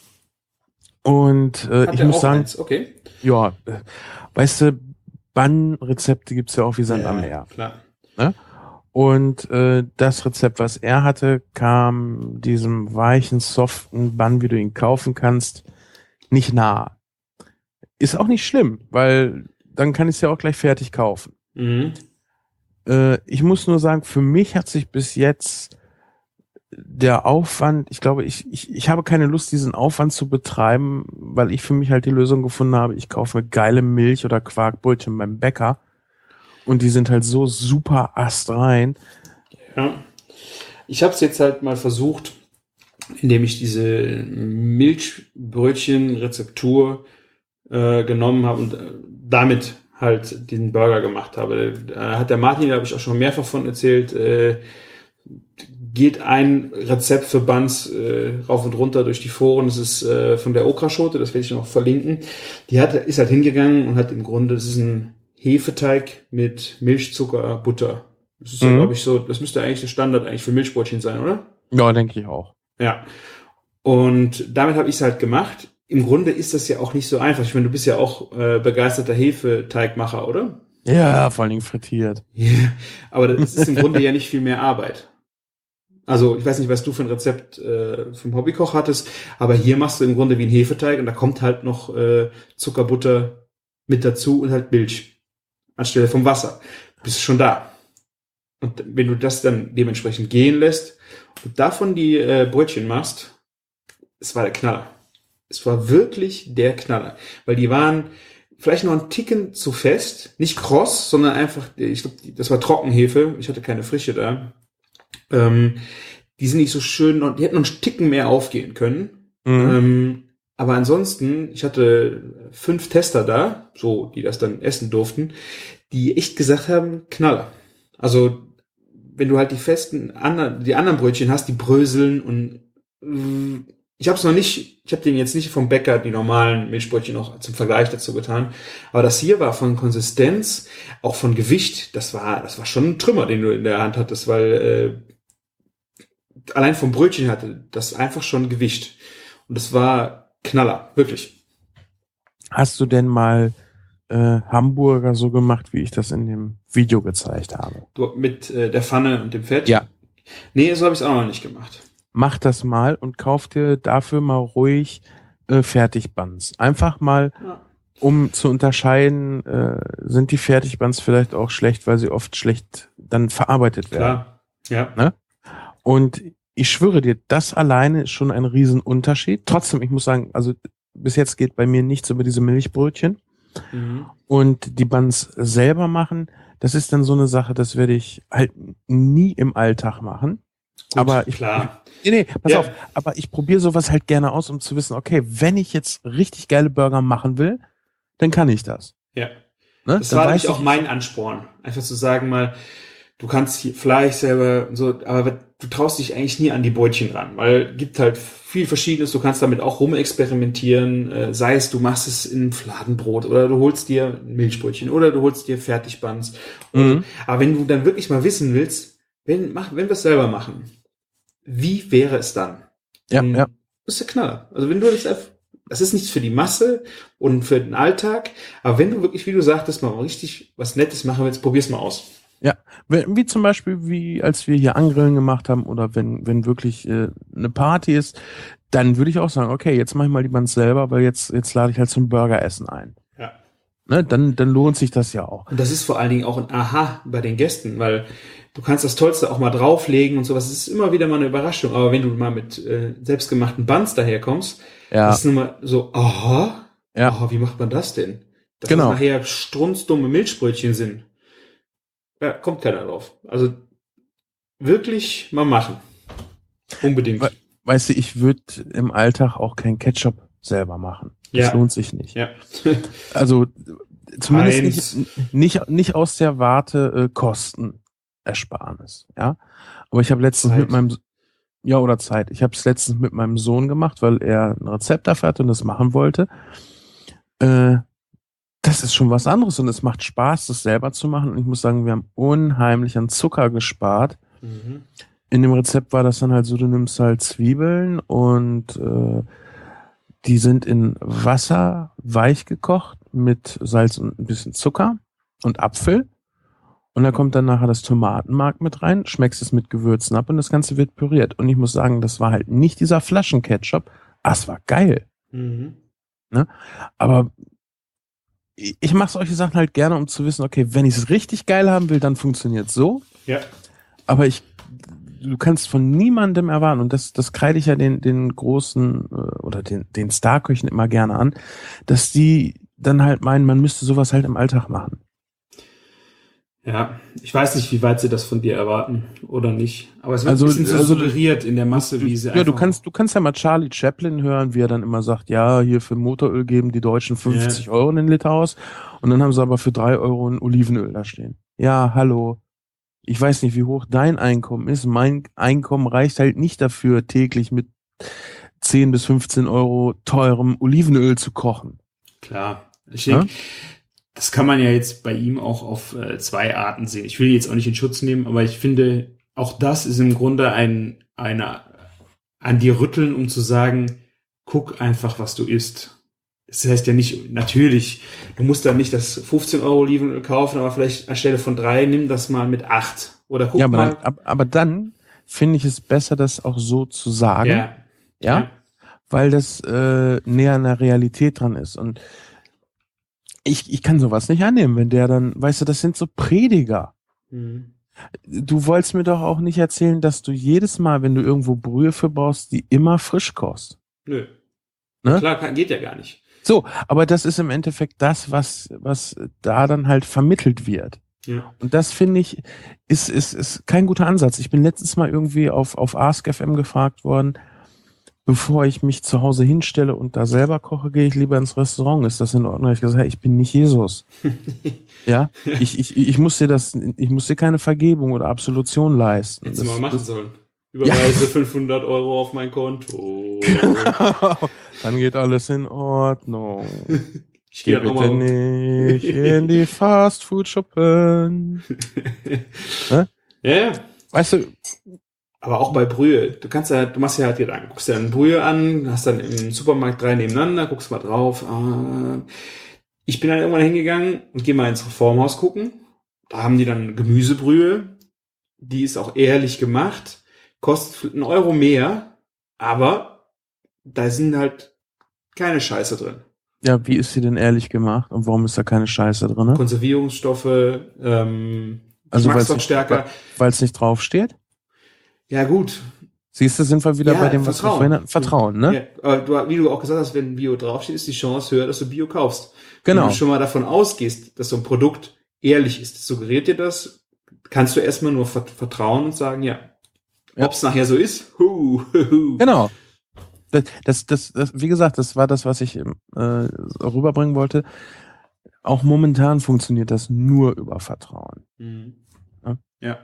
Und ich muss sagen, okay. Ja, weißt du, Bun-Rezepte gibt's ja auch wie Sand am Meer. Klar. Ne? Und das Rezept, was er hatte, kam diesem weichen, soften Bun, wie du ihn kaufen kannst, nicht nahe. Ist auch nicht schlimm, weil dann kann ich es ja auch gleich fertig kaufen. Mhm. Ich muss nur sagen, für mich hat sich bis jetzt der Aufwand, ich glaube, ich habe keine Lust, diesen Aufwand zu betreiben, weil ich für mich halt die Lösung gefunden habe, ich kaufe geile Milch- oder Quarkbrötchen beim Bäcker und die sind halt so super astrein. Ja. Ich habe es jetzt halt mal versucht, indem ich diese Milchbrötchen-Rezeptur genommen habe und damit halt den Burger gemacht habe. Hat der Martin, da habe ich auch schon mehrfach von erzählt, geht ein Rezept für Buns rauf und runter durch die Foren. Das ist von der Okraschote, das werde ich noch verlinken. Ist halt hingegangen und hat im Grunde, das ist ein Hefeteig mit Milch, Zucker, Butter. Das ist ja, glaube ich, so, das müsste eigentlich der Standard eigentlich für Milchbrötchen sein, oder? Ja, denke ich auch. Ja. Und damit habe ich es halt gemacht. Im Grunde ist das ja auch nicht so einfach. Ich meine, du bist ja auch begeisterter Hefeteigmacher, oder? Ja, vor allen Dingen frittiert. Ja. Aber das ist im Grunde ja nicht viel mehr Arbeit. Also ich weiß nicht, was du für ein Rezept vom Hobbykoch hattest, aber hier machst du im Grunde wie ein Hefeteig und da kommt halt noch Zucker, Butter mit dazu und halt Milch anstelle vom Wasser. Bist du schon da. Und wenn du das dann dementsprechend gehen lässt und davon die Brötchen machst, es war der Knaller. Es war wirklich der Knaller. Weil die waren vielleicht noch einen Ticken zu fest, nicht kross, sondern einfach, ich glaube, das war Trockenhefe, ich hatte keine frische da. Die sind nicht so schön und die hätten noch einen Ticken mehr aufgehen können. Aber ansonsten, ich hatte 5 Tester da, so, die das dann essen durften, die echt gesagt haben, Knaller. Also, wenn du halt die anderen Brötchen hast, die bröseln und ich habe den jetzt nicht vom Bäcker die normalen Milchbrötchen noch zum Vergleich dazu getan, aber das hier war von Konsistenz, auch von Gewicht, das war schon ein Trümmer, den du in der Hand hattest, weil allein vom Brötchen hatte das einfach schon Gewicht. Und das war Knaller, wirklich. Hast du denn mal Hamburger so gemacht, wie ich das in dem Video gezeigt habe? Du, mit der Pfanne und dem Fett? Ja. Nee, so habe ich es auch noch nicht gemacht. Mach das mal und kauf dir dafür mal ruhig Fertigbuns. Einfach mal, um zu unterscheiden, sind die Fertigbuns vielleicht auch schlecht, weil sie oft schlecht dann verarbeitet werden. Klar, ja. Ne? Und ich schwöre dir, das alleine ist schon ein Riesenunterschied. Trotzdem, ich muss sagen, also bis jetzt geht bei mir nichts über diese Milchbrötchen. Und die Buns selber machen, das ist dann so eine Sache, das werde ich halt nie im Alltag machen. Gut, aber klar. Pass auf, aber ich probiere sowas halt gerne aus, um zu wissen, okay, wenn ich jetzt richtig geile Burger machen will, dann kann ich das. Ja. Ne? Das war nämlich auch mein Ansporn. Einfach zu sagen mal, du kannst hier Fleisch selber so, aber du traust dich eigentlich nie an die Brötchen ran, weil gibt halt viel Verschiedenes, du kannst damit auch rumexperimentieren, sei es, du machst es in Fladenbrot oder du holst dir Milchbrötchen oder du holst dir Fertigbuns. Aber wenn du dann wirklich mal wissen willst, wenn wir es selber machen, wie wäre es dann? Ja. Das ist der Knaller. Also wenn du das ist nichts für die Masse und für den Alltag, aber wenn du wirklich, wie du sagtest, mal richtig was Nettes machen willst, probier's mal aus. Ja, wie zum Beispiel, als wir hier Angrillen gemacht haben oder wenn wirklich eine Party ist, dann würde ich auch sagen, okay, jetzt mach ich mal die Buns selber, weil jetzt lade ich halt zum Burgeressen ein. Ja. Ne, dann lohnt sich das ja auch. Und das ist vor allen Dingen auch ein Aha bei den Gästen, weil du kannst das Tollste auch mal drauflegen und sowas. Es ist immer wieder mal eine Überraschung. Aber wenn du mal mit selbstgemachten Buns daherkommst, ist es nur mal so, aha, wie macht man das denn? Dass das nachher strunzdumme Milchbrötchen sind. Ja, kommt keiner drauf. Also wirklich mal machen. Unbedingt. Weißt du, ich würde im Alltag auch kein Ketchup selber machen. Das lohnt sich nicht. Ja. Also zumindest nicht aus der Warte Kostenersparnis. Ja. Aber ich habe letztens mit meinem Zeit. Ich habe es letztens mit meinem Sohn gemacht, weil er ein Rezept dafür hatte und das machen wollte. Das ist schon was anderes und es macht Spaß, das selber zu machen. Und ich muss sagen, wir haben unheimlich an Zucker gespart. In dem Rezept war das dann halt so, du nimmst halt Zwiebeln und die sind in Wasser weich gekocht mit Salz und ein bisschen Zucker und Apfel. Und da kommt dann nachher das Tomatenmark mit rein, schmeckst es mit Gewürzen ab und das Ganze wird püriert. Und ich muss sagen, das war halt nicht dieser Flaschenketchup. Es war geil. Ne? Aber ich mache solche Sachen halt gerne, um zu wissen, okay, wenn ich es richtig geil haben will, dann funktioniert es so. Ja. Aber du kannst von niemandem erwarten, und das kreide ich ja den großen oder den Starköchen immer gerne an, dass die dann halt meinen, man müsste sowas halt im Alltag machen. Ja, ich weiß nicht, wie weit sie das von dir erwarten oder nicht. Aber es wird ein bisschen so suggeriert in der Masse, wie sie einfach... Ja, du kannst ja mal Charlie Chaplin hören, wie er dann immer sagt, ja, hier für Motoröl geben die Deutschen 50 Euro in den Liter aus und dann haben sie aber für 3 Euro ein Olivenöl da stehen. Ja, hallo. Ich weiß nicht, wie hoch dein Einkommen ist. Mein Einkommen reicht halt nicht dafür, täglich mit 10 bis 15 Euro teurem Olivenöl zu kochen. Klar. Ich denke, das kann man ja jetzt bei ihm auch auf 2 Arten sehen. Ich will ihn jetzt auch nicht in Schutz nehmen, aber ich finde, auch das ist im Grunde eine an dir rütteln, um zu sagen, guck einfach, was du isst. Das heißt ja nicht, natürlich, du musst da nicht das 15 € Olivenöl kaufen, aber vielleicht anstelle von 3, nimm das mal mit 8. Oder guck Ja, mal. aber dann finde ich es besser, das auch so zu sagen. Ja. Ja? Weil das näher an der Realität dran ist. Und ich kann sowas nicht annehmen, wenn der dann, weißt du, das sind so Prediger. Mhm. Du wolltest mir doch auch nicht erzählen, dass du jedes Mal, wenn du irgendwo Brühe für brauchst, die immer frisch kochst. Nö. Ne? Klar, geht ja gar nicht. So, aber das ist im Endeffekt das, was da dann halt vermittelt wird. Ja. Und das finde ich, ist kein guter Ansatz. Ich bin letztens mal irgendwie auf Ask FM gefragt worden, bevor ich mich zu Hause hinstelle und da selber koche, gehe ich lieber ins Restaurant. Ist das in Ordnung? Ich gesagt, hey, ich bin nicht Jesus. Ja, ich muss dir keine Vergebung oder Absolution leisten. Hättest du mal machen sollen. Überweise 500 € auf mein Konto. Dann geht alles in Ordnung. Ich Geh bitte nicht in die Fastfood-Schuppen. Ja. Weißt du, aber auch bei Brühe. Du machst ja halt Gedanken. Guckst dir eine Brühe an, hast dann im Supermarkt 3 nebeneinander, guckst mal drauf. Ich bin dann irgendwann hingegangen und gehe mal ins Reformhaus gucken. Da haben die dann Gemüsebrühe. Die ist auch ehrlich gemacht. Kostet 1 € mehr, aber da sind halt keine Scheiße drin. ja, wie ist sie denn ehrlich gemacht und warum ist da keine Scheiße drin? Ne? Konservierungsstoffe, Also Geschmacksverstärker. weil es nicht draufsteht? Ja, gut. Siehst du, sind wir wieder bei dem, was wir vorhin hatten. Vertrauen, ne? Ja, aber wie du auch gesagt hast, wenn Bio draufsteht, ist die Chance höher, dass du Bio kaufst. Genau. Wenn du schon mal davon ausgehst, dass so ein Produkt ehrlich ist, suggeriert dir das, kannst du erstmal nur vertrauen und sagen, ja. Ob es nachher so ist? Genau. Das, wie gesagt, das war das, was ich rüberbringen wollte. Auch momentan funktioniert das nur über Vertrauen. Mhm. Ja.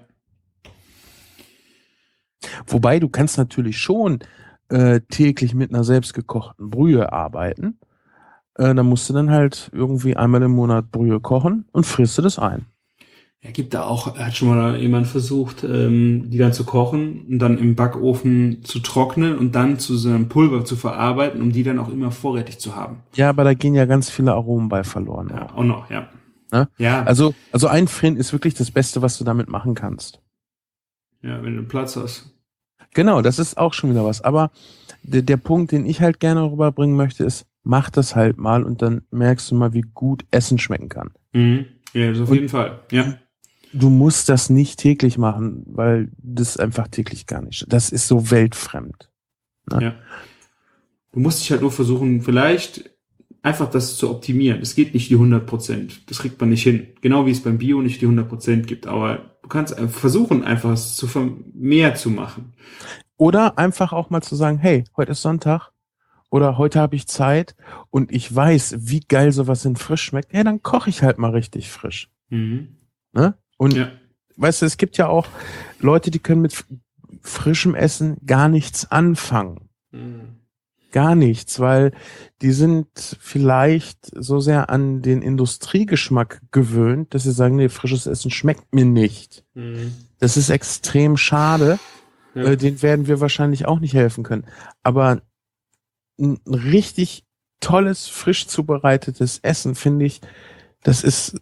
Wobei du kannst natürlich schon täglich mit einer selbstgekochten Brühe arbeiten. Da musst du dann halt irgendwie einmal im Monat Brühe kochen und frisst du das ein. Ja, hat schon mal jemand versucht, die dann zu kochen und dann im Backofen zu trocknen und dann zu so einem Pulver zu verarbeiten, um die dann auch immer vorrätig zu haben. Ja, aber da gehen ja ganz viele Aromen bei verloren. Ja, auch noch, ja. Ne? Ja. Also einfrieren ist wirklich das Beste, was du damit machen kannst. Ja, wenn du Platz hast. Genau, das ist auch schon wieder was. Aber der Punkt, den ich halt gerne rüberbringen möchte, ist, mach das halt mal und dann merkst du mal, wie gut Essen schmecken kann. Mhm. Ja, das auf jeden Fall. Ja. Du musst das nicht täglich machen, weil das einfach täglich gar nicht. Das ist so weltfremd. Ne? Ja. Du musst dich halt nur versuchen, vielleicht einfach das zu optimieren. Es geht nicht die 100%. Das kriegt man nicht hin. Genau wie es beim Bio nicht die 100% gibt. Aber du kannst versuchen, einfach es mehr zu machen. Oder einfach auch mal zu sagen, hey, heute ist Sonntag oder heute habe ich Zeit und ich weiß, wie geil sowas in frisch schmeckt. Ja, dann koche ich halt mal richtig frisch. Mhm. Ne? Und ja. Weißt du, es gibt ja auch Leute, die können mit frischem Essen gar nichts anfangen. Mhm. Gar nichts, weil die sind vielleicht so sehr an den Industriegeschmack gewöhnt, dass sie sagen, nee, frisches Essen schmeckt mir nicht. Mhm. Das ist extrem schade. Ja. Den werden wir wahrscheinlich auch nicht helfen können. Aber ein richtig tolles, frisch zubereitetes Essen, finde ich, das ist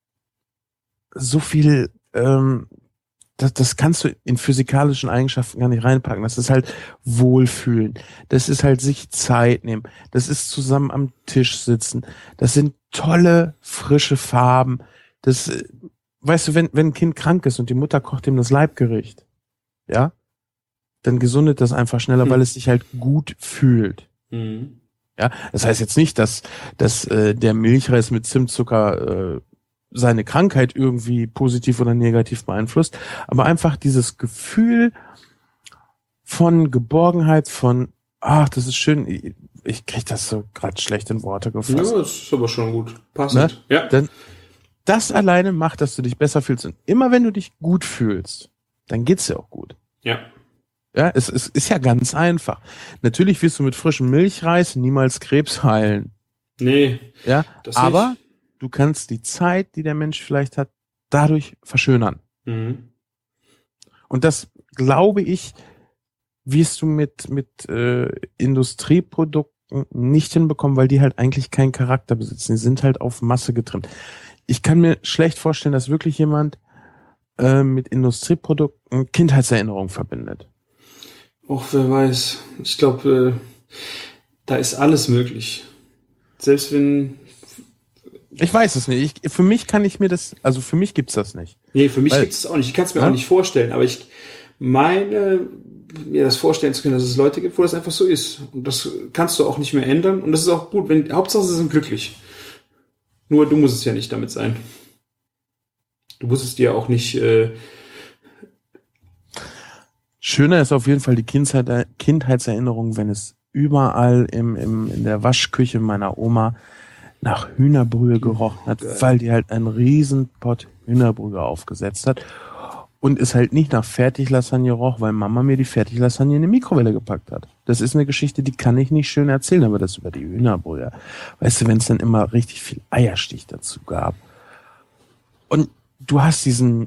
so viel, das kannst du in physikalischen Eigenschaften gar nicht reinpacken. Das ist halt Wohlfühlen. Das ist halt sich Zeit nehmen. Das ist zusammen am Tisch sitzen. Das sind tolle, frische Farben. Das, weißt du, wenn ein Kind krank ist und die Mutter kocht ihm das Leibgericht, ja, dann gesundet das einfach schneller, weil es sich halt gut fühlt. Mhm. Ja, das heißt jetzt nicht, dass der Milchreis mit Zimtzucker seine Krankheit irgendwie positiv oder negativ beeinflusst, aber einfach dieses Gefühl von Geborgenheit, von, ach, das ist schön, ich krieg das so gerade schlecht in Worte gefasst. Ja, das ist aber schon gut. Passend. Ne? Ja. Denn das alleine macht, dass du dich besser fühlst. Und immer wenn du dich gut fühlst, dann geht's dir auch gut. Ja. Ja, es ist ja ganz einfach. Natürlich wirst du mit frischem Milchreis niemals Krebs heilen. Nee. Ja, das aber nicht. du kannst die Zeit, die der Mensch vielleicht hat, dadurch verschönern. Mhm. Und das, glaube ich, wirst du mit Industrieprodukten nicht hinbekommen, weil die halt eigentlich keinen Charakter besitzen. Die sind halt auf Masse getrimmt. Ich kann mir schlecht vorstellen, dass wirklich jemand mit Industrieprodukten Kindheitserinnerungen verbindet. Och, wer weiß. Ich glaube, da ist alles möglich. Selbst wenn... Ich weiß es nicht. Für mich kann ich mir das, also für mich gibt's das nicht. Nee, für mich gibt es auch nicht. Ich kann es mir auch nicht vorstellen, aber ich meine, mir das vorstellen zu können, dass es Leute gibt, wo das einfach so ist. Und das kannst du auch nicht mehr ändern. Und das ist auch gut, wenn, Hauptsache sie sind glücklich. Nur du musst es ja nicht damit sein. Du musst es dir auch nicht, Schöner ist auf jeden Fall die Kindheitserinnerung, wenn es überall in der Waschküche meiner Oma nach Hühnerbrühe gerochen hat, Geil. weil die halt einen riesen Pott Hühnerbrühe aufgesetzt hat und es halt nicht nach Fertiglasagne roch, weil Mama mir die Fertiglasagne in die Mikrowelle gepackt hat. Das ist eine Geschichte, die kann ich nicht schön erzählen, aber das über die Hühnerbrühe. Weißt du, wenn es dann immer richtig viel Eierstich dazu gab. Und du hast diesen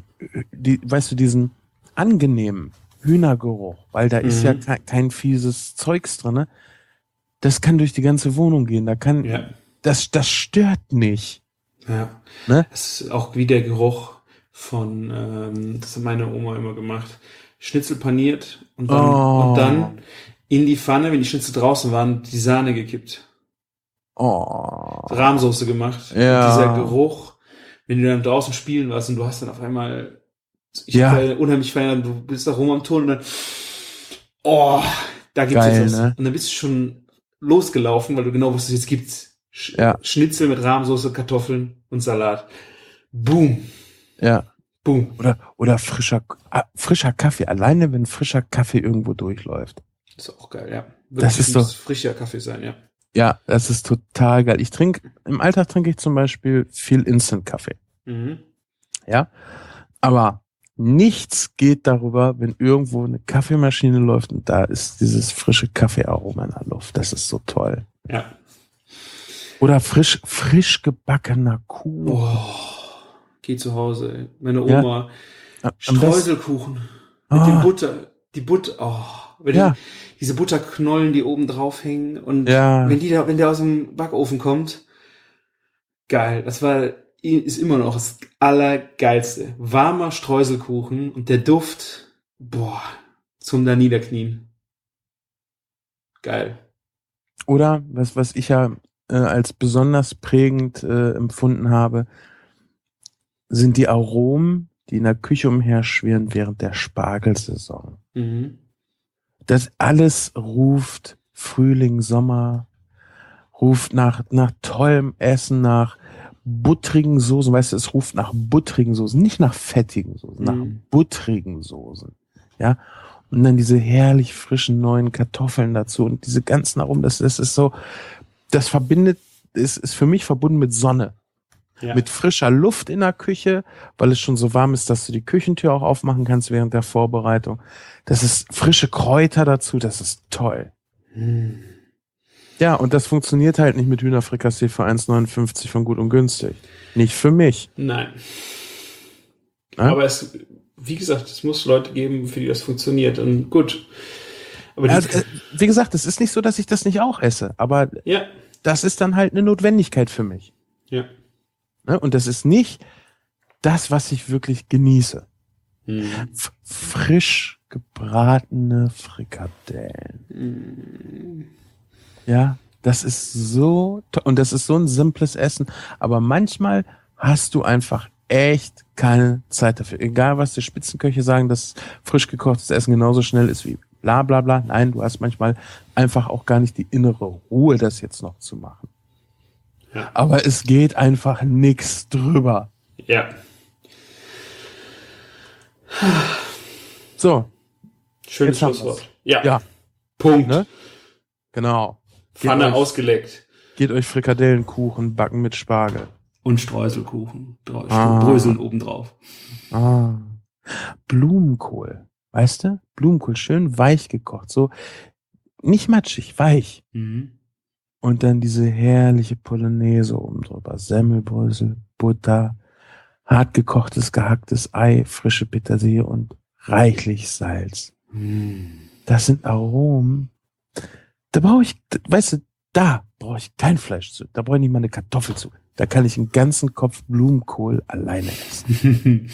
angenehmen Hühnergeruch, weil da ist ja kein fieses Zeugs drin. Das kann durch die ganze Wohnung gehen. ja. Das stört nicht. Ja. Ne? Das ist auch wie der Geruch von, das hat meine Oma immer gemacht. Schnitzel paniert und dann in die Pfanne, wenn die Schnitzel draußen waren, die Sahne gekippt. Rahmsoße gemacht. Ja. Und dieser Geruch, wenn du dann draußen spielen warst und du hast dann auf einmal, ich habe unheimlich verändert, du bist da rum am Turn und dann, da gibt's geil, jetzt was. ne? Und dann bist du schon losgelaufen, weil du genau wusstest, jetzt gibt's Schnitzel mit Rahmsoße, Kartoffeln und Salat. Boom. Ja. Boom. Oder frischer Kaffee. Alleine, wenn frischer Kaffee irgendwo durchläuft. Das ist auch geil, ja. Das ist doch frischer Kaffee sein, ja. Ja, das ist total geil. Im Alltag trinke ich zum Beispiel viel Instant-Kaffee. Mhm. Ja. Aber nichts geht darüber, wenn irgendwo eine Kaffeemaschine läuft und da ist dieses frische Kaffeearoma in der Luft. Das ist so toll. Ja. Oder frisch gebackener Kuchen. Geh zu Hause, ey. Meine Oma. Ja. Streuselkuchen. Mit dem Butter. Die Butter. Diese Butterknollen, die oben drauf hängen. Und wenn der aus dem Backofen kommt. Geil. Ist immer noch das Allergeilste. Warmer Streuselkuchen und der Duft. Zum da niederknien. Geil. Oder, was ich ja als besonders prägend empfunden habe, sind die Aromen, die in der Küche umherschwirren während der Spargelsaison. Mhm. Das alles ruft Frühling, Sommer, ruft nach tollem Essen, nach buttrigen Soßen, weißt du, es ruft nach buttrigen Soßen, nicht nach fettigen Soßen, nach buttrigen Soßen. Ja. Und dann diese herrlich frischen neuen Kartoffeln dazu und diese ganzen Aromen, das ist so, das ist für mich verbunden mit Sonne. Ja. Mit frischer Luft in der Küche, weil es schon so warm ist, dass du die Küchentür auch aufmachen kannst während der Vorbereitung. Das ist frische Kräuter dazu, das ist toll. Ja, und das funktioniert halt nicht mit Hühnerfrikassee für 1,59 von Gut und Günstig. Nicht für mich. Nein. Ja? Aber wie gesagt, es muss Leute geben, für die das funktioniert. Und gut. Aber wie gesagt, es ist nicht so, dass ich das nicht auch esse, aber das ist dann halt eine Notwendigkeit für mich. Ja. Und das ist nicht das, was ich wirklich genieße. Frisch gebratene Frikadellen. Ja, das ist so toll. Und das ist so ein simples Essen. Aber manchmal hast du einfach echt keine Zeit dafür. Egal, was die Spitzenköche sagen, dass frisch gekochtes Essen genauso schnell ist wie bla bla bla. Nein, du hast manchmal einfach auch gar nicht die innere Ruhe, das jetzt noch zu machen. Ja. Aber es geht einfach nix drüber. Ja. So. Schönes Schlusswort. Ja. Punkt. Ne? Genau. Pfanne ausgeleckt. Geht euch Frikadellenkuchen backen mit Spargel. Und Streuselkuchen. Bröseln obendrauf. Blumenkohl. Weißt du? Blumenkohl. Schön weich gekocht. So nicht matschig, weich. Mhm. Und dann diese herrliche Polonaise oben drüber. Semmelbrösel, Butter, hart gekochtes, gehacktes Ei, frische Petersilie und reichlich Salz. Das sind Aromen. Da brauche ich, weißt du, da brauche ich kein Fleisch zu. Da brauche ich nicht mal eine Kartoffel zu. Da kann ich einen ganzen Kopf Blumenkohl alleine essen.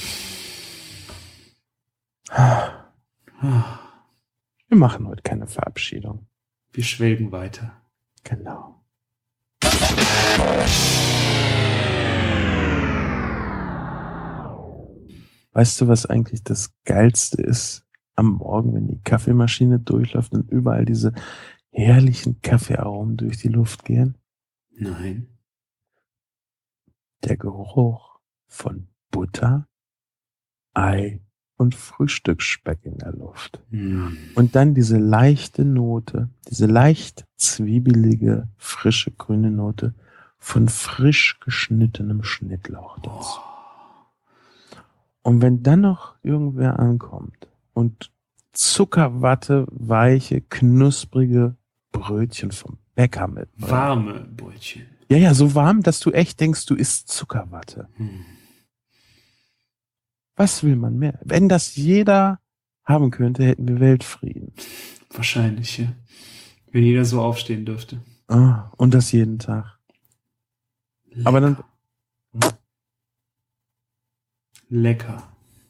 Wir machen heute keine Verabschiedung. Wir schwelgen weiter. Genau. Weißt du, was eigentlich das Geilste ist am Morgen, wenn die Kaffeemaschine durchläuft und überall diese herrlichen Kaffeearomen durch die Luft gehen? Nein. Der Geruch von Butter, Ei und Frühstücksspeck in der Luft. Und dann diese leichte Note, diese leicht zwiebelige, frische grüne Note von frisch geschnittenem Schnittlauch dazu. Und wenn dann noch irgendwer ankommt und Zuckerwatte, weiche, knusprige Brötchen vom Bäcker mitbringt. Warme Brötchen. Ja, so warm, dass du echt denkst, du isst Zuckerwatte. Was will man mehr? Wenn das jeder haben könnte, hätten wir Weltfrieden. Wahrscheinlich, ja. Wenn jeder so aufstehen dürfte. Und das jeden Tag. Lecker. Aber dann... Lecker.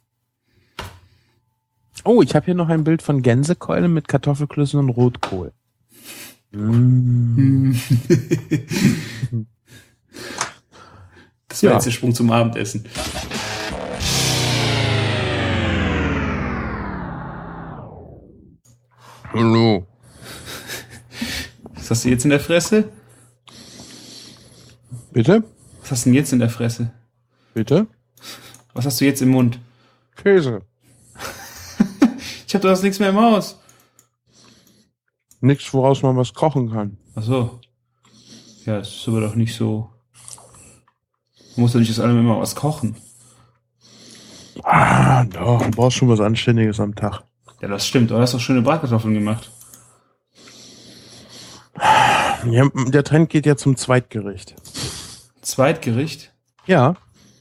Oh, ich habe hier noch ein Bild von Gänsekeulen mit Kartoffelklößen und Rotkohl. Das war jetzt der Sprung zum Abendessen. Hallo. Was hast du jetzt in der Fresse? Bitte? Was hast du denn jetzt in der Fresse? Bitte? Was hast du jetzt im Mund? Käse. Ich hab doch nichts mehr im Haus. Nichts, woraus man was kochen kann. Ach so. Ja, das ist aber doch nicht so. Man muss doch nicht aus allem immer was kochen. Doch, du brauchst schon was Anständiges am Tag. Ja, das stimmt. Aber du hast doch schöne Bratkartoffeln gemacht. Ja, der Trend geht ja zum Zweitgericht. Zweitgericht? Ja.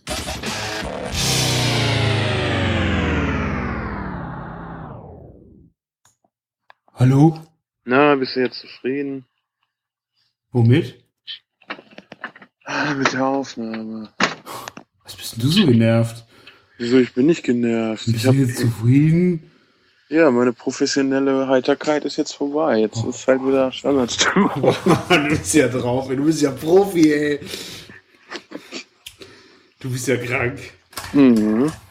Hallo? Na, bist du jetzt zufrieden? Womit? Mit der Aufnahme. Was bist denn du so genervt? Wieso, ich bin nicht genervt. Bist du jetzt zufrieden? Ja, meine professionelle Heiterkeit ist jetzt vorbei. Jetzt ist halt wieder Standardstimmung. Du bist ja drauf, ey. Du bist ja Profi, ey. Du bist ja krank. Mhm.